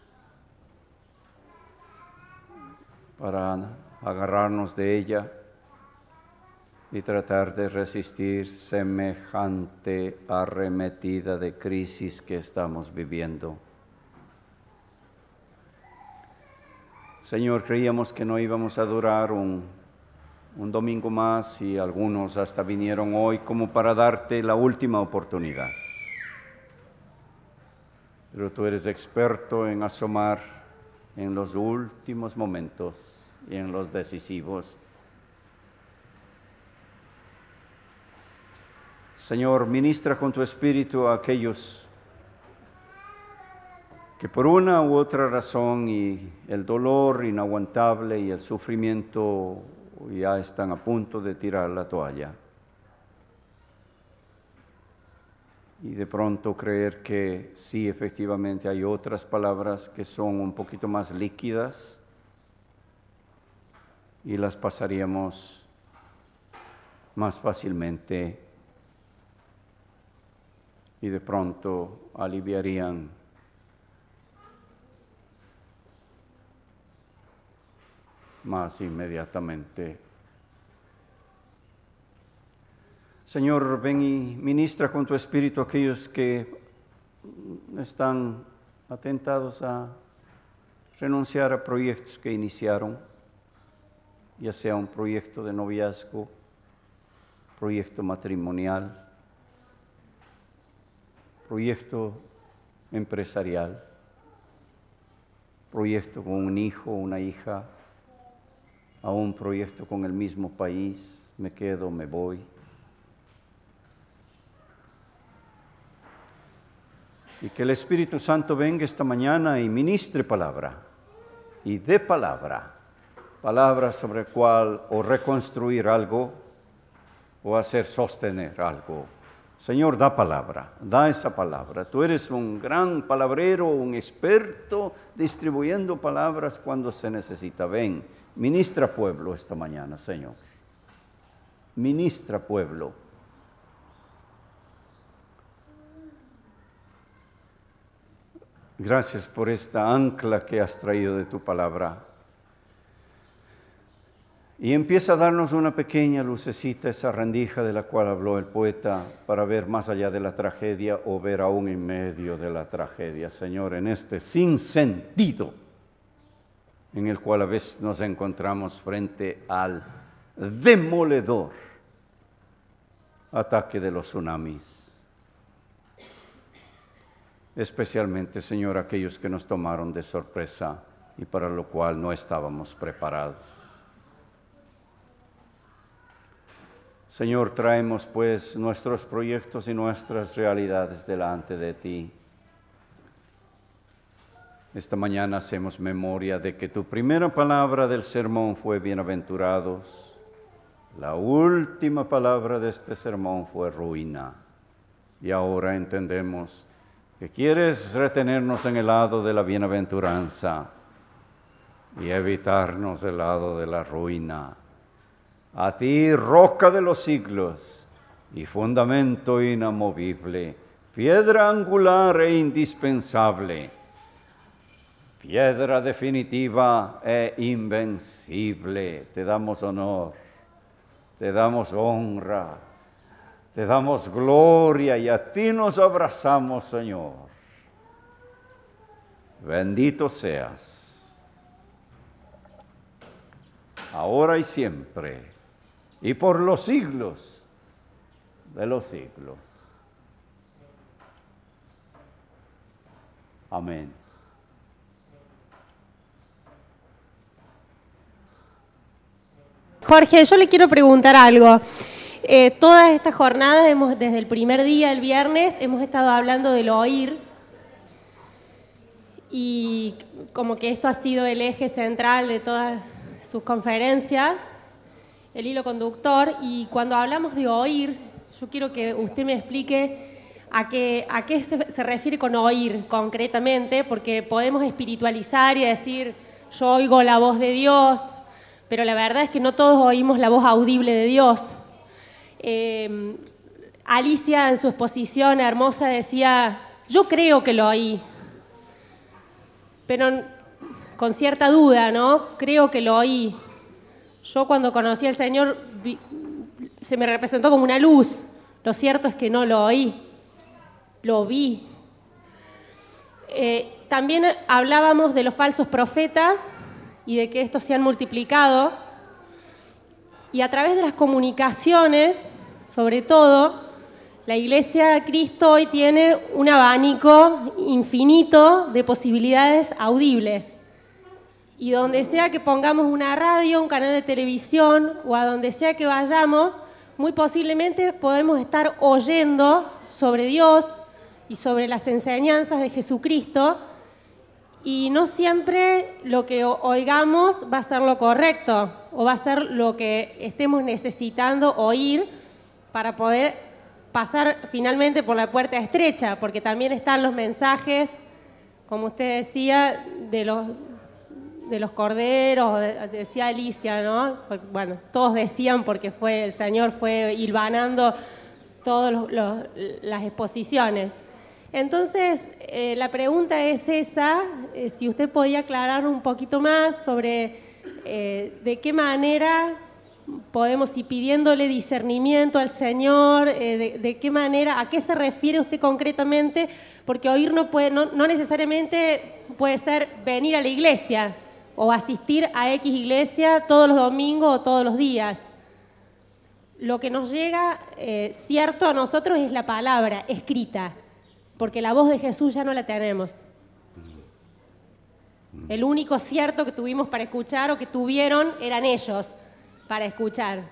para agarrarnos de ella y tratar de resistir semejante arremetida de crisis que estamos viviendo. Señor, creíamos que no íbamos a durar un, un domingo más y algunos hasta vinieron hoy como para darte la última oportunidad. Pero tú eres experto en asomar en los últimos momentos y en los decisivos Señor, ministra con tu espíritu a aquellos que por una u otra razón y el dolor inaguantable y el sufrimiento ya están a punto de tirar la toalla. Y de pronto creer que sí, efectivamente hay otras palabras que son un poquito más líquidas y las pasaríamos más fácilmente y de pronto aliviarían más inmediatamente. Señor, ven y ministra con tu espíritu a aquellos que están atentados a renunciar a proyectos que iniciaron, ya sea un proyecto de noviazgo, proyecto matrimonial, proyecto empresarial, proyecto con un hijo o una hija, a un proyecto con el mismo país, me quedo, me voy. Y que el Espíritu Santo venga esta mañana y ministre palabra, y dé palabra, palabra sobre la cual o reconstruir algo o hacer sostener algo. Señor, da palabra, da esa palabra. Tú eres un gran palabrero, un experto distribuyendo palabras cuando se necesita. Ven, ministra pueblo esta mañana, Señor. Ministra pueblo. Gracias por esta ancla que has traído de tu palabra. Y empieza a darnos una pequeña lucecita, esa rendija de la cual habló el poeta, para ver más allá de la tragedia o ver aún en medio de la tragedia, Señor, en este sinsentido en el cual a veces nos encontramos frente al demoledor ataque de los tsunamis. Especialmente, Señor, aquellos que nos tomaron de sorpresa y para lo cual no estábamos preparados. Señor, traemos pues nuestros proyectos y nuestras realidades delante de ti. Esta mañana hacemos memoria de que tu primera palabra del sermón fue bienaventurados. La última palabra de este sermón fue ruina. Y ahora entendemos que quieres retenernos en el lado de la bienaventuranza y evitarnos el lado de la ruina. A ti, roca de los siglos y fundamento inamovible, piedra angular e indispensable, piedra definitiva e invencible. Te damos honor, te damos honra, te damos gloria y a ti nos abrazamos, Señor. Bendito seas, ahora y siempre, y por los siglos de los siglos. Amén. Jorge, yo le quiero preguntar algo. Eh, todas estas jornadas, hemos, desde el primer día, el viernes, hemos estado hablando del oír, y como que esto ha sido el eje central de todas sus conferencias, el hilo conductor, y cuando hablamos de oír, yo quiero que usted me explique a qué, a qué se, se refiere con oír concretamente, porque podemos espiritualizar y decir, yo oigo la voz de Dios, pero la verdad es que no todos oímos la voz audible de Dios. Eh, Alicia en su exposición hermosa decía, yo creo que lo oí, pero con cierta duda, ¿no? Creo que lo oí. Yo cuando conocí al Señor vi, se me representó como una luz. Lo cierto es que no lo oí, lo vi. Eh, también hablábamos de los falsos profetas y de que estos se han multiplicado. Y a través de las comunicaciones, sobre todo, la Iglesia de Cristo hoy tiene un abanico infinito de posibilidades audibles. Y donde sea que pongamos una radio, un canal de televisión o a donde sea que vayamos, muy posiblemente podemos estar oyendo sobre Dios y sobre las enseñanzas de Jesucristo, y no siempre lo que oigamos va a ser lo correcto o va a ser lo que estemos necesitando oír para poder pasar finalmente por la puerta estrecha, porque también están los mensajes, como usted decía, de los, de los corderos, decía Alicia, ¿no? Bueno, todos decían porque fue, el Señor fue hilvanando todas las exposiciones. Entonces, eh, la pregunta es esa, eh, si usted podía aclarar un poquito más sobre eh, de qué manera podemos ir pidiéndole discernimiento al Señor, eh, de, de qué manera, a qué se refiere usted concretamente, porque oír no, puede, no, no necesariamente puede ser venir a la iglesia o asistir a X iglesia todos los domingos o todos los días. Lo que nos llega eh, cierto a nosotros es la palabra escrita, porque la voz de Jesús ya no la tenemos. El único cierto que tuvimos para escuchar o que tuvieron eran ellos para escuchar.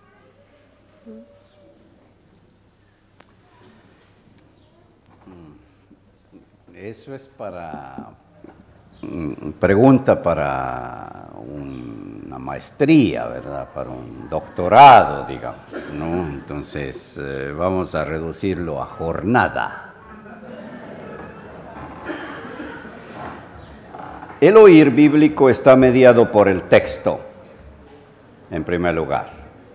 Eso es para... pregunta para una maestría, ¿verdad? Para un doctorado, digamos, ¿no? Entonces, eh, vamos a reducirlo a jornada. El oír bíblico está mediado por el texto, en primer lugar.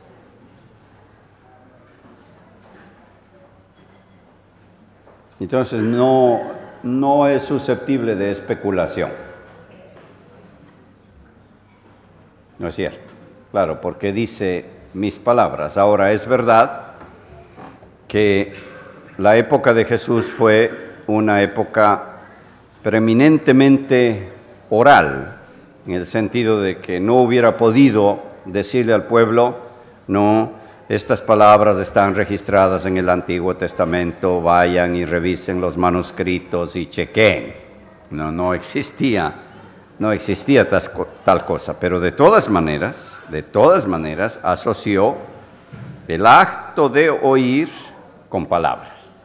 Entonces, no, no es susceptible de especulación. ¿No es cierto? Claro, porque dice mis palabras. Ahora, es verdad que la época de Jesús fue una época preeminentemente oral, en el sentido de que no hubiera podido decirle al pueblo, no, estas palabras están registradas en el Antiguo Testamento, vayan y revisen los manuscritos y chequen. No, no existía, no existía tal, tal cosa, pero de todas maneras, de todas maneras, asoció el acto de oír con palabras.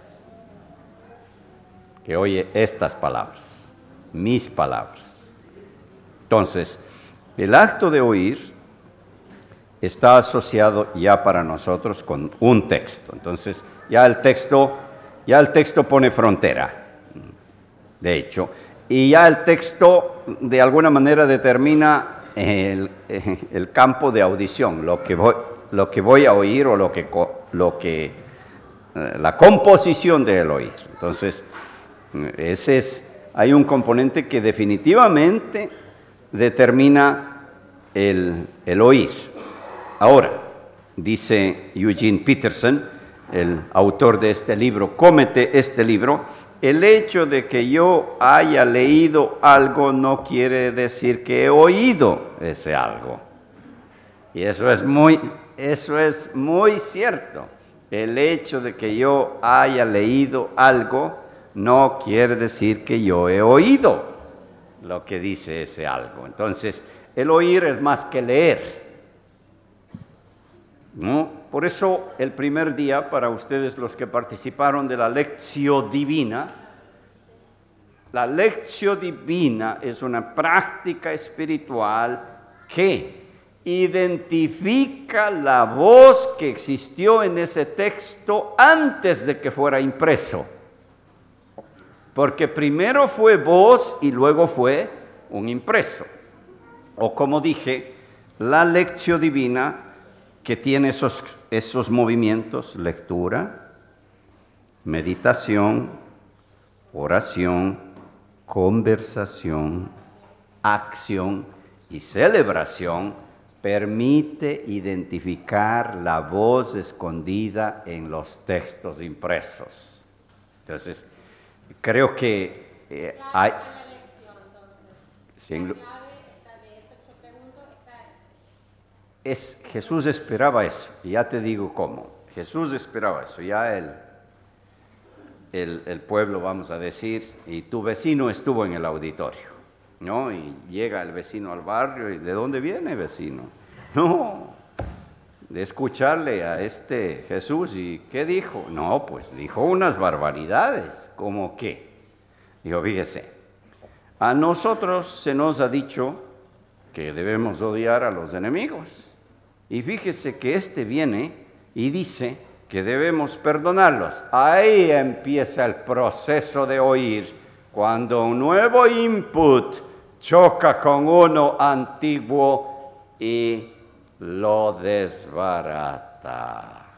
Que oye estas palabras, mis palabras. Entonces, el acto de oír está asociado ya para nosotros con un texto. Entonces, ya el texto, ya el texto pone frontera, de hecho, y ya el texto de alguna manera determina el, el campo de audición, lo que voy, lo que voy a oír o lo que, lo que la composición del oír. Entonces, ese es, hay un componente que definitivamente determina el, el oír. Ahora, dice Eugene Peterson, el autor de este libro, cómete este libro, el hecho de que yo haya leído algo no quiere decir que he oído ese algo. Y eso es muy, eso es muy cierto. El hecho de que yo haya leído algo no quiere decir que yo he oído lo que dice ese algo. Entonces, el oír es más que leer, ¿no? Por eso, el primer día, para ustedes los que participaron de la Lectio Divina, la Lectio Divina es una práctica espiritual que identifica la voz que existió en ese texto antes de que fuera impreso. Porque primero fue voz y luego fue un impreso. O como dije, la Lectio Divina, que tiene esos, esos movimientos, lectura, meditación, oración, conversación, acción y celebración, permite identificar la voz escondida en los textos impresos. Entonces, creo que eh, hay... Sin, es, Jesús esperaba eso, y ya te digo cómo. Jesús esperaba eso, ya el, el, el pueblo, vamos a decir, y tu vecino estuvo en el auditorio, ¿no? Y llega el vecino al barrio, y ¿de dónde viene, vecino? No, de escucharle a este Jesús. ¿Y qué dijo? No, pues dijo unas barbaridades. ¿Cómo qué? Dijo, fíjese, a nosotros se nos ha dicho que debemos odiar a los enemigos. Y fíjese que este viene y dice que debemos perdonarlos. Ahí empieza el proceso de oír, cuando un nuevo input choca con uno antiguo y lo desbarata.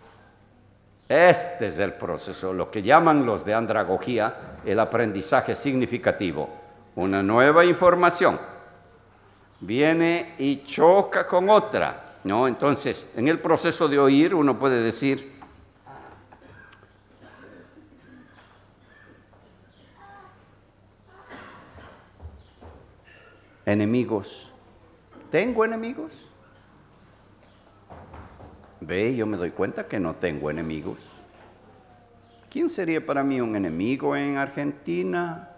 Este es el proceso, lo que llaman los de andragogía el aprendizaje significativo. Una nueva información viene y choca con otra, ¿no? Entonces, en el proceso de oír uno puede decir, enemigos, ¿tengo enemigos? Ve, yo me doy cuenta que no tengo enemigos. ¿Quién sería para mí un enemigo en Argentina?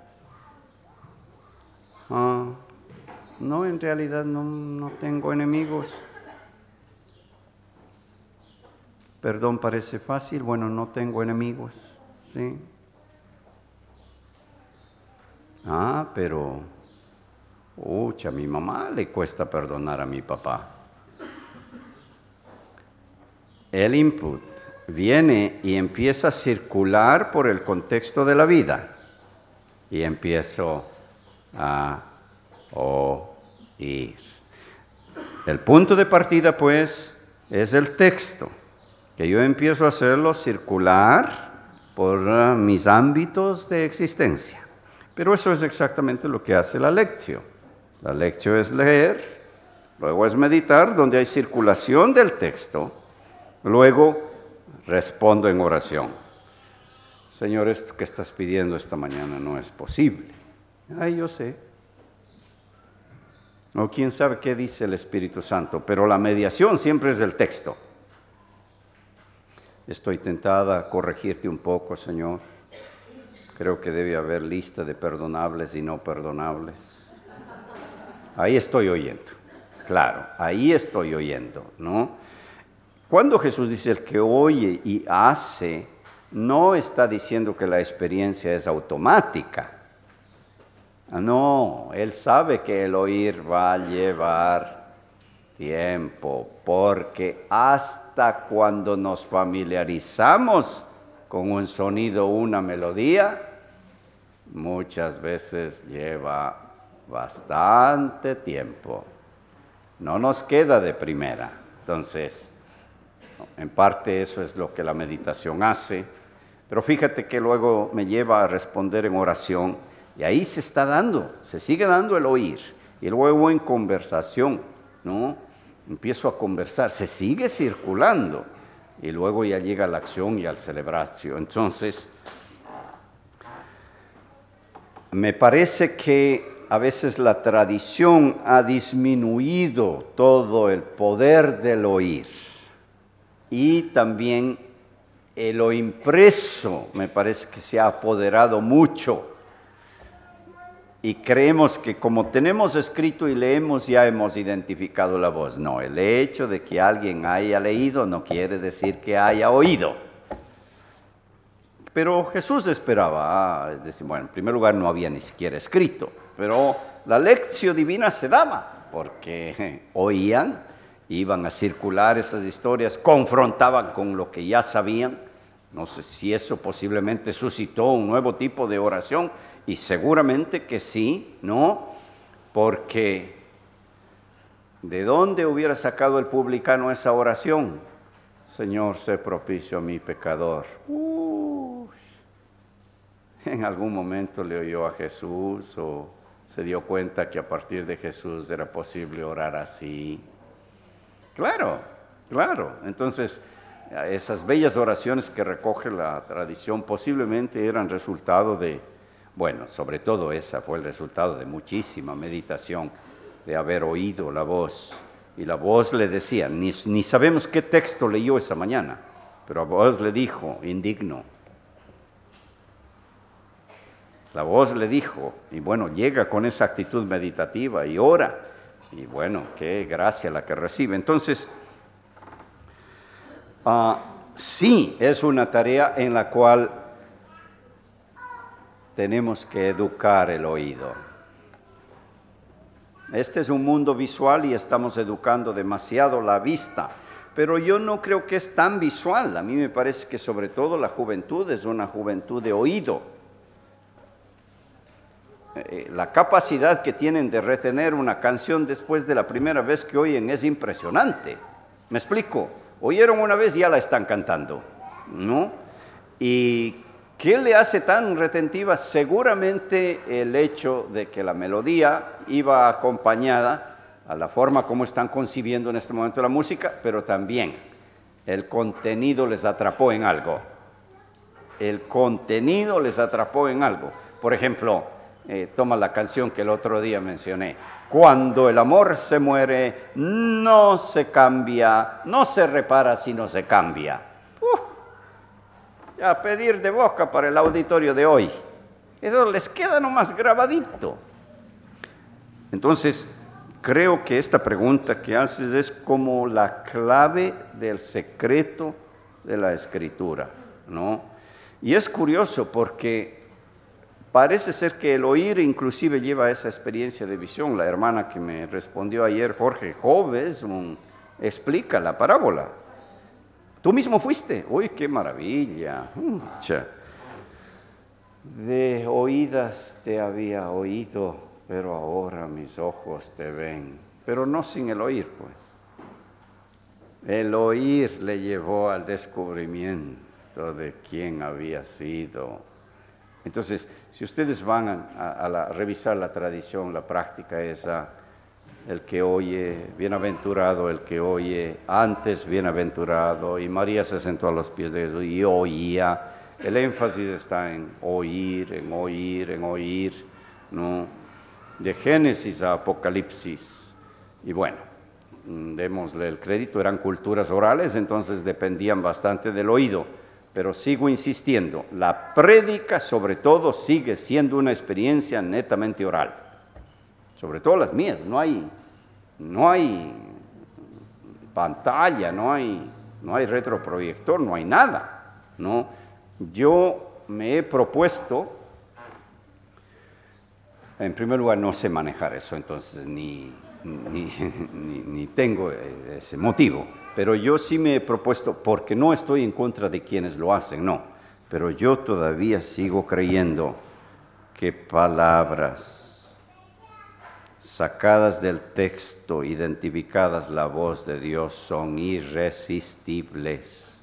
Ah, no, en realidad no, no tengo enemigos. Perdón, parece fácil. Bueno, no tengo enemigos, ¿sí? Ah, pero, ucha, a mi mamá le cuesta perdonar a mi papá. El input viene y empieza a circular por el contexto de la vida. Y empiezo a oír. El punto de partida, pues, es el texto, que yo empiezo a hacerlo circular por uh, mis ámbitos de existencia. Pero eso es exactamente lo que hace la lectio. La lectio es leer, luego es meditar, donde hay circulación del texto. Luego respondo en oración. Señor, esto que estás pidiendo esta mañana no es posible. Ay, yo sé. O quién sabe qué dice el Espíritu Santo, pero la mediación siempre es del texto. Estoy tentada a corregirte un poco, Señor. Creo que debe haber lista de perdonables y no perdonables. Ahí estoy oyendo. Claro, ahí estoy oyendo, ¿no? Cuando Jesús dice el que oye y hace, no está diciendo que la experiencia es automática. No, Él sabe que el oír va a llevar tiempo, porque hasta cuando nos familiarizamos con un sonido, una melodía, muchas veces lleva bastante tiempo. No nos queda de primera. Entonces, en parte eso es lo que la meditación hace, pero fíjate que luego me lleva a responder en oración, y ahí se está dando, se sigue dando el oír, y luego en conversación, ¿no? Empiezo a conversar, se sigue circulando, y luego ya llega la acción y al celebratio. Entonces, me parece que a veces la tradición ha disminuido todo el poder del oír. Y también eh, lo impreso me parece que se ha apoderado mucho. Y creemos que como tenemos escrito y leemos ya hemos identificado la voz. No, el hecho de que alguien haya leído no quiere decir que haya oído. Pero Jesús esperaba, ah, es decir, bueno, en primer lugar no había ni siquiera escrito, pero la lección divina se daba porque eh, oían, iban a circular esas historias, confrontaban con lo que ya sabían. No sé si eso posiblemente suscitó un nuevo tipo de oración, y seguramente que sí, ¿no? Porque ¿de dónde hubiera sacado el publicano esa oración? Señor, sé propicio a mi pecador. Uh, en algún momento le oyó a Jesús o se dio cuenta que a partir de Jesús era posible orar así. Claro, claro. Entonces, esas bellas oraciones que recoge la tradición posiblemente eran resultado de, bueno, sobre todo esa fue el resultado de muchísima meditación, de haber oído la voz. Y la voz le decía, ni, ni sabemos qué texto leyó esa mañana, pero la voz le dijo, indigno. La voz le dijo, y bueno, llega con esa actitud meditativa y ora. Y bueno, qué gracia la que recibe. Entonces, Uh, sí, es una tarea en la cual tenemos que educar el oído. Este es un mundo visual y estamos educando demasiado la vista, pero yo no creo que es tan visual. A mí me parece que sobre todo la juventud es una juventud de oído. Eh, la capacidad que tienen de retener una canción después de la primera vez que oyen es impresionante. ¿Me explico? Oyeron una vez y ya la están cantando, ¿no? ¿Y qué le hace tan retentiva? Seguramente el hecho de que la melodía iba acompañada a la forma como están concibiendo en este momento la música, pero también el contenido les atrapó en algo. El contenido les atrapó en algo. Por ejemplo, eh, toma la canción que el otro día mencioné. Cuando el amor se muere, no se cambia, no se repara sino se cambia. Uh, a pedir de boca para el auditorio de hoy. Eso les queda nomás grabadito. Entonces, creo que esta pregunta que haces es como la clave del secreto de la Escritura, ¿no? Y es curioso porque parece ser que el oír inclusive lleva esa experiencia de visión. La hermana que me respondió ayer, Jorge Joves, un, explica la parábola. Tú mismo fuiste. Uy, qué maravilla. Ucha. De oídas te había oído, pero ahora mis ojos te ven. Pero no sin el oír, pues. El oír le llevó al descubrimiento de quién había sido. Entonces, si ustedes van a, a, a, la, a revisar la tradición, la práctica esa, el que oye, bienaventurado el que oye, antes bienaventurado, y María se sentó a los pies de Jesús y oía. El énfasis está en oír, en oír, en oír, ¿no? De Génesis a Apocalipsis. Y bueno, démosle el crédito, eran culturas orales, entonces dependían bastante del oído. Pero sigo insistiendo, la prédica sobre todo sigue siendo una experiencia netamente oral. Sobre todo las mías, no hay, no hay pantalla, no hay, no hay retroproyector, no hay nada, ¿no? Yo me he propuesto, en primer lugar no sé manejar eso, entonces ni, ni, ni, ni tengo ese motivo. Pero yo sí me he propuesto, porque no estoy en contra de quienes lo hacen, no. Pero yo todavía sigo creyendo que palabras sacadas del texto, identificadas la voz de Dios, son irresistibles.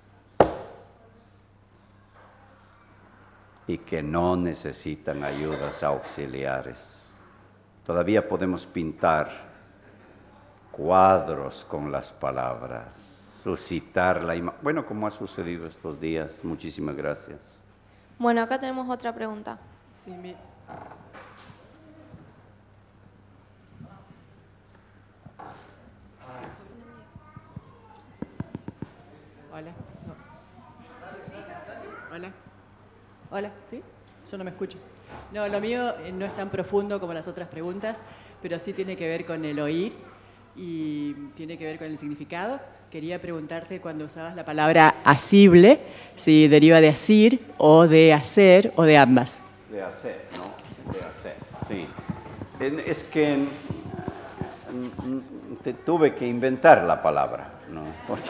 Y que no necesitan ayudas auxiliares. Todavía podemos pintar cuadros con las palabras, suscitar la imagen. Bueno, como ha sucedido estos días. Muchísimas gracias. Bueno, acá tenemos otra pregunta. Sí, mi... Hola. No. Hola. Hola, ¿sí? Yo no me escucho. No, lo mío no es tan profundo como las otras preguntas, pero sí tiene que ver con el oír y tiene que ver con el significado. Quería preguntarte cuando usabas la palabra asible, si deriva de asir o de hacer o de ambas. De hacer, ¿no? De hacer, sí. Es que te tuve que inventar la palabra, ¿no? Porque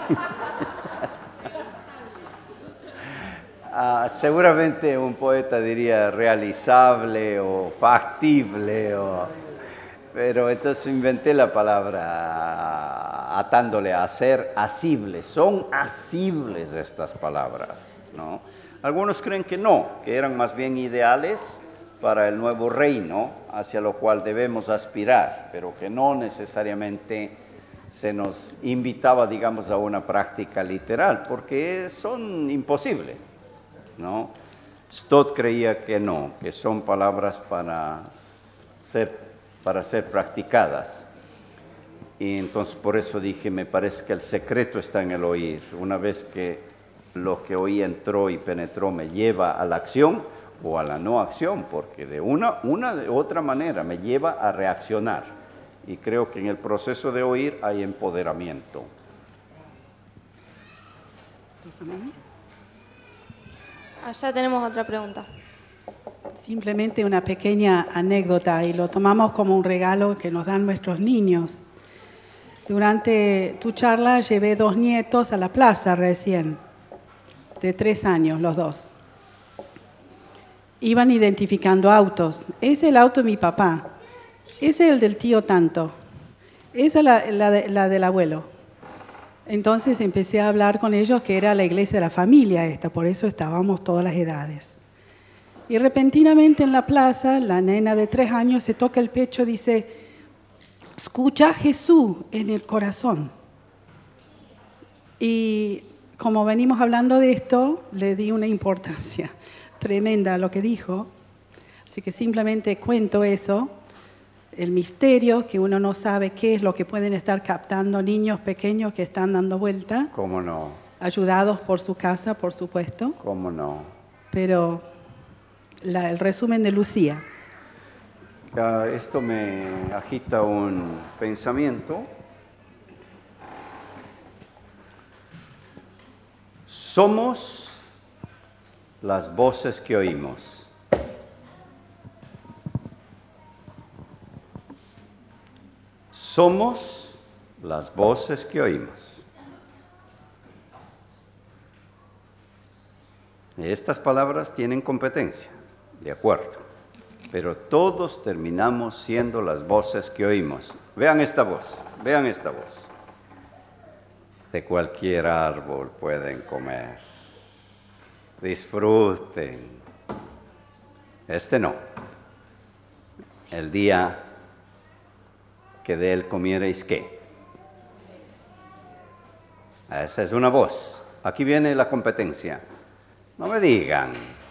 ah, seguramente un poeta diría realizable o factible o... Pero entonces inventé la palabra atándole a hacer asible. Son asibles estas palabras, ¿no? Algunos creen que no, que eran más bien ideales para el nuevo reino hacia lo cual debemos aspirar, pero que no necesariamente se nos invitaba, digamos, a una práctica literal, porque son imposibles, ¿no? Stott creía que no, que son palabras para ser para ser practicadas. Y entonces por eso dije, me parece que el secreto está en el oír. Una vez que lo que oí entró y penetró me lleva a la acción o a la no acción, porque de una, una de otra manera me lleva a reaccionar. Y creo que en el proceso de oír hay empoderamiento. Allá tenemos otra pregunta. Simplemente una pequeña anécdota y lo tomamos como un regalo que nos dan nuestros niños. Durante tu charla llevé dos nietos a la plaza recién, de tres años los dos. Iban identificando autos. Es el auto de mi papá, es el del tío tanto, esa es la, la, de, la del abuelo. Entonces empecé a hablar con ellos que era la iglesia de la familia esta, por eso estábamos todas las edades. Y repentinamente en la plaza, la nena de tres años se toca el pecho y dice, escucha a Jesús en el corazón. Y como venimos hablando de esto, le di una importancia tremenda a lo que dijo. Así que simplemente cuento eso, el misterio, que uno no sabe qué es lo que pueden estar captando niños pequeños que están dando vuelta. ¿Cómo no? Ayudados por su casa, por supuesto. ¿Cómo no? Pero la, el resumen de Lucía. Uh, esto me agita un pensamiento. Somos las voces que oímos. Somos las voces que oímos. Estas palabras tienen competencia, de acuerdo, pero todos terminamos siendo las voces que oímos. Vean esta voz, vean esta voz. De cualquier árbol pueden comer. Disfruten. Este no. El día que de él comiereis, ¿qué? Esa es una voz. Aquí viene la competencia. No me digan.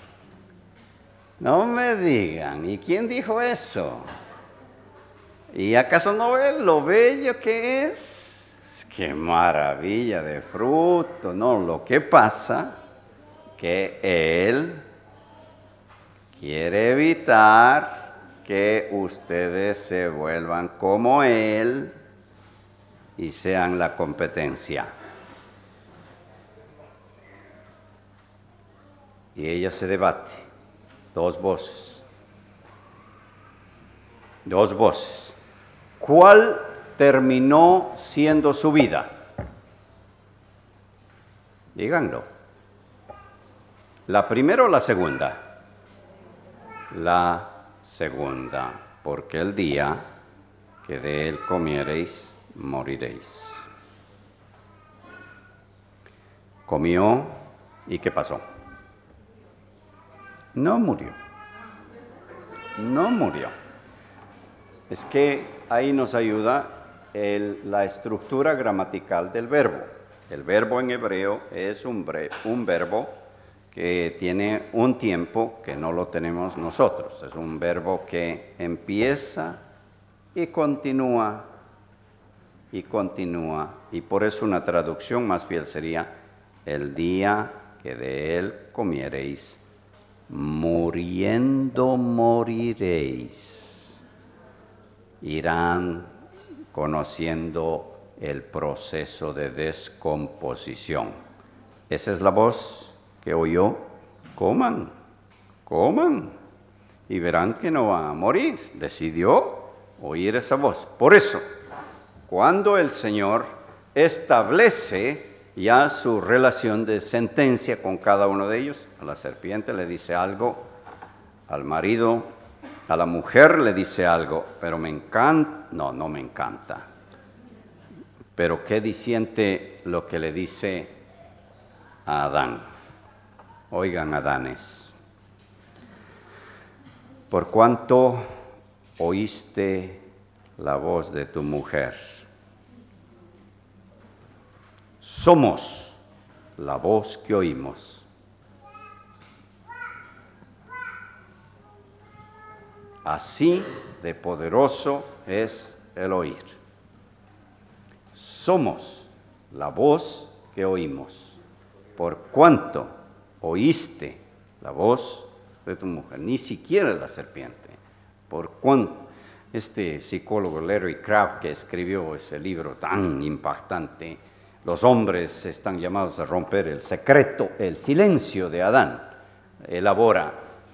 No me digan. ¿Y quién dijo eso? ¿Y acaso no ven lo bello que es? ¡Qué maravilla de fruto! No, lo que pasa que él quiere evitar que ustedes se vuelvan como él y sean la competencia. Y ella se debate. Dos voces. Dos voces. ¿Cuál terminó siendo su vida? Díganlo. ¿La primera o la segunda? La segunda, porque el día que de él comiereis, moriréis. Comió, ¿y qué pasó? No murió. No murió. Es que ahí nos ayuda el, la estructura gramatical del verbo. El verbo en hebreo es un, bre, un verbo que tiene un tiempo que no lo tenemos nosotros. Es un verbo que empieza y continúa y continúa. Y por eso una traducción más fiel sería el día que de él comiereis, muriendo moriréis. Irán conociendo el proceso de descomposición. Esa es la voz que oyó. Coman, coman, y verán que no van a morir. Decidió oír esa voz. Por eso, cuando el Señor establece ya su relación de sentencia con cada uno de ellos, a la serpiente le dice algo, al marido, a la mujer le dice algo, pero me encanta, no, no me encanta. Pero qué diciente lo que le dice a Adán. Oigan, Adanes, por cuanto oíste la voz de tu mujer, somos la voz que oímos. Así de poderoso es el oír. Somos la voz que oímos. Por cuanto oíste la voz de tu mujer, ni siquiera la serpiente. Por cuanto este psicólogo Larry Crabb, que escribió ese libro tan impactante, Los hombres están llamados a romper el secreto, el silencio de Adán. Elabora.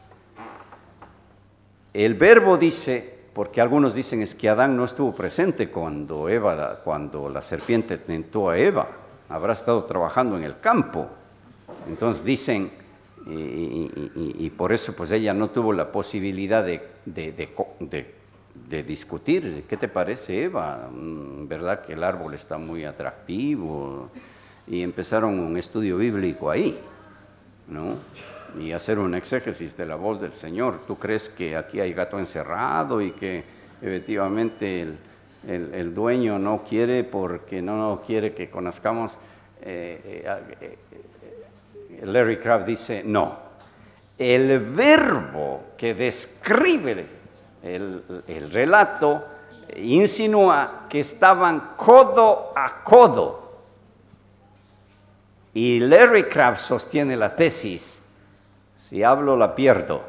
El verbo dice, porque algunos dicen es que Adán no estuvo presente cuando, Eva, cuando la serpiente tentó a Eva. Habrá estado trabajando en el campo. Entonces dicen, y, y, y, y por eso pues ella no tuvo la posibilidad de, de, de, de, de discutir. ¿Qué te parece, Eva? ¿Verdad que el árbol está muy atractivo? Y empezaron un estudio bíblico ahí, ¿no? Y hacer un exégesis de la voz del Señor. ¿Tú crees que aquí hay gato encerrado y que efectivamente el, el, el dueño no quiere porque no quiere que conozcamos? Eh, eh, eh, Larry Crabb dice, no. El verbo que describe el, el relato insinúa que estaban codo a codo. Y Larry Crabb sostiene la tesis, si hablo la pierdo.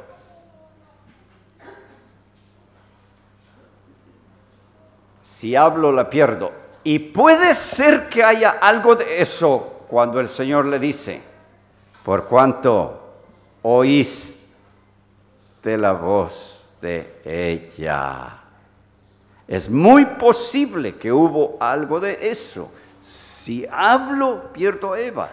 Si hablo la pierdo. Y puede ser que haya algo de eso cuando el Señor le dice, por cuanto oíste la voz de ella. Es muy posible que hubo algo de eso. Si hablo, pierdo a Eva.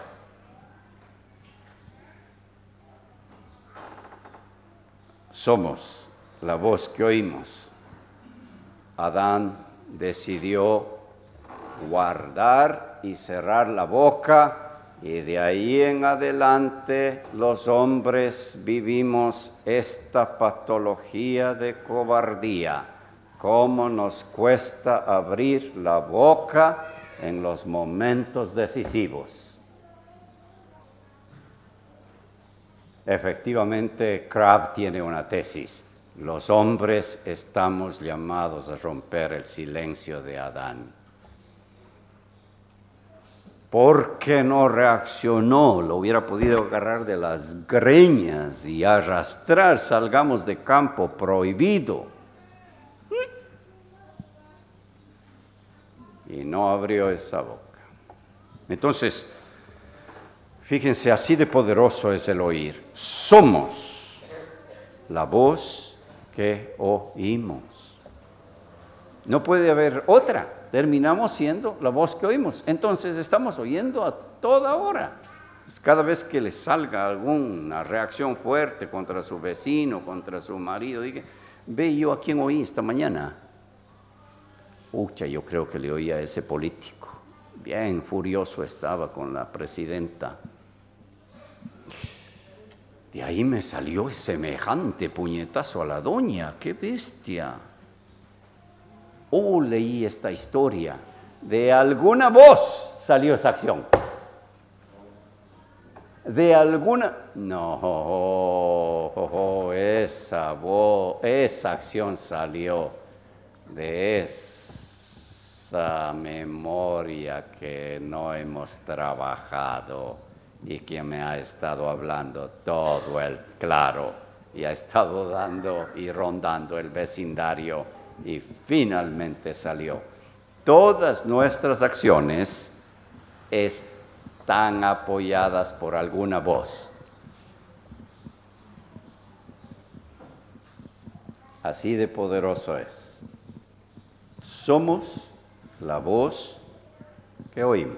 Somos la voz que oímos. Adán decidió guardar y cerrar la boca, y de ahí en adelante los hombres vivimos esta patología de cobardía. Cómo nos cuesta abrir la boca en los momentos decisivos. Efectivamente, Crabb tiene una tesis. Los hombres estamos llamados a romper el silencio de Adán. ¿Por qué no reaccionó? Lo hubiera podido agarrar de las greñas y arrastrar. Salgamos de campo prohibido. Y no abrió esa boca. Entonces, fíjense, así de poderoso es el oír. Somos la voz que oímos. No puede haber otra. Terminamos siendo la voz que oímos. Entonces estamos oyendo a toda hora. Cada vez que le salga alguna reacción fuerte contra su vecino, contra su marido, diga, ve yo a quién oí esta mañana. Ucha, yo creo que le oí a ese político. Bien furioso estaba con la presidenta. De ahí me salió semejante puñetazo a la doña. ¡Qué bestia! Oh, leí esta historia. De alguna voz salió esa acción. De alguna... No, oh, oh, oh, esa voz, esa acción salió de esa memoria que no hemos trabajado y que me ha estado hablando todo el claro y ha estado dando y rondando el vecindario. Y finalmente salió. Todas nuestras acciones están apoyadas por alguna voz. Así de poderoso es. Somos la voz que oímos.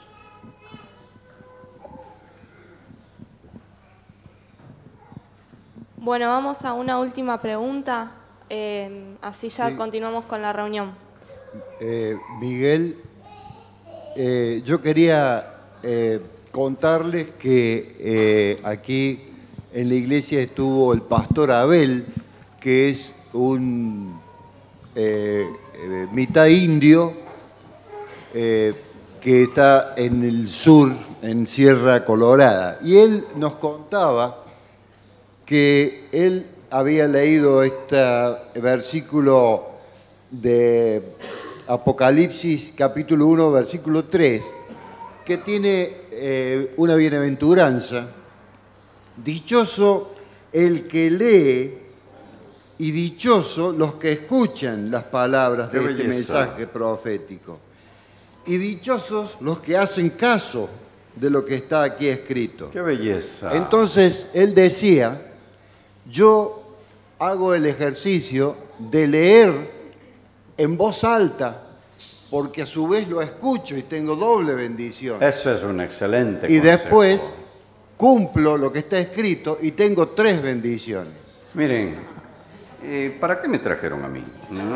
Bueno, vamos a una última pregunta. Eh, así ya Sí. continuamos con la reunión. Eh, Miguel, eh, yo quería eh, contarles que eh, aquí en la iglesia estuvo el pastor Abel, que es un eh, eh, mitad indio, eh, que está en el sur, en Sierra Colorada. Y él nos contaba que él había leído este versículo de Apocalipsis capítulo uno, versículo tres, que tiene eh, una bienaventuranza. Dichoso el que lee y dichoso los que escuchan las palabras Qué de este belleza. mensaje profético. y dichosos los que hacen caso de lo que está aquí escrito. ¡Qué belleza! Entonces, él decía, yo hago el ejercicio de leer en voz alta, porque a su vez lo escucho y tengo doble bendición. Eso es un excelente Y consejo. después cumplo lo que está escrito y tengo tres bendiciones. Miren, eh, ¿para qué me trajeron a mí? ¿No?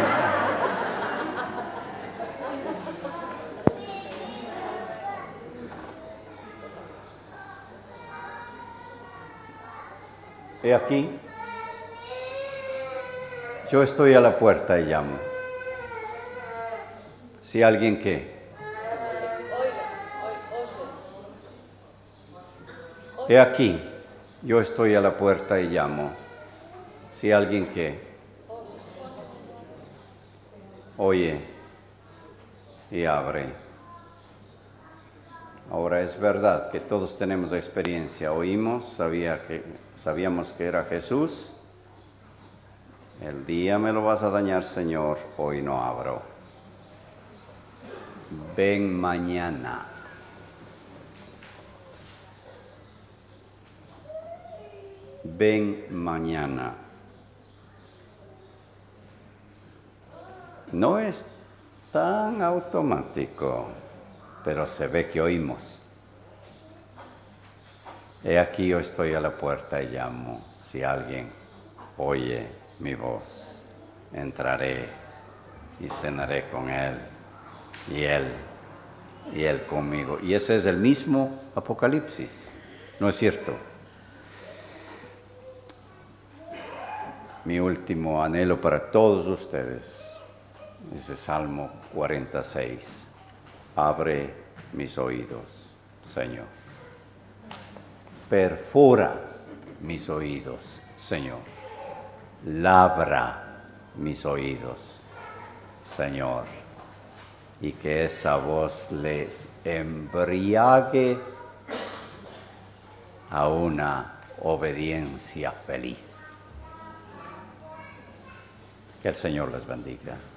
He aquí, yo estoy a la puerta y llamo. Si alguien que... He aquí, yo estoy a la puerta y llamo. Si alguien que... Oye y abre. Ahora es verdad que todos tenemos experiencia. Oímos, sabía que, sabíamos que era Jesús. El día me lo vas a dañar, Señor, hoy no abro. Ven mañana. Ven mañana. No es tan automático, pero se ve que oímos. He aquí yo estoy a la puerta y llamo. Si alguien oye mi voz, entraré y cenaré con él, y él, y él conmigo. Y ese es el mismo Apocalipsis, ¿no es cierto? Mi último anhelo para todos ustedes es el Salmo cuarenta y seis. Abre mis oídos, Señor. Perfora mis oídos, Señor. Labra mis oídos, Señor. Y que esa voz les embriague a una obediencia feliz. Que el Señor les bendiga.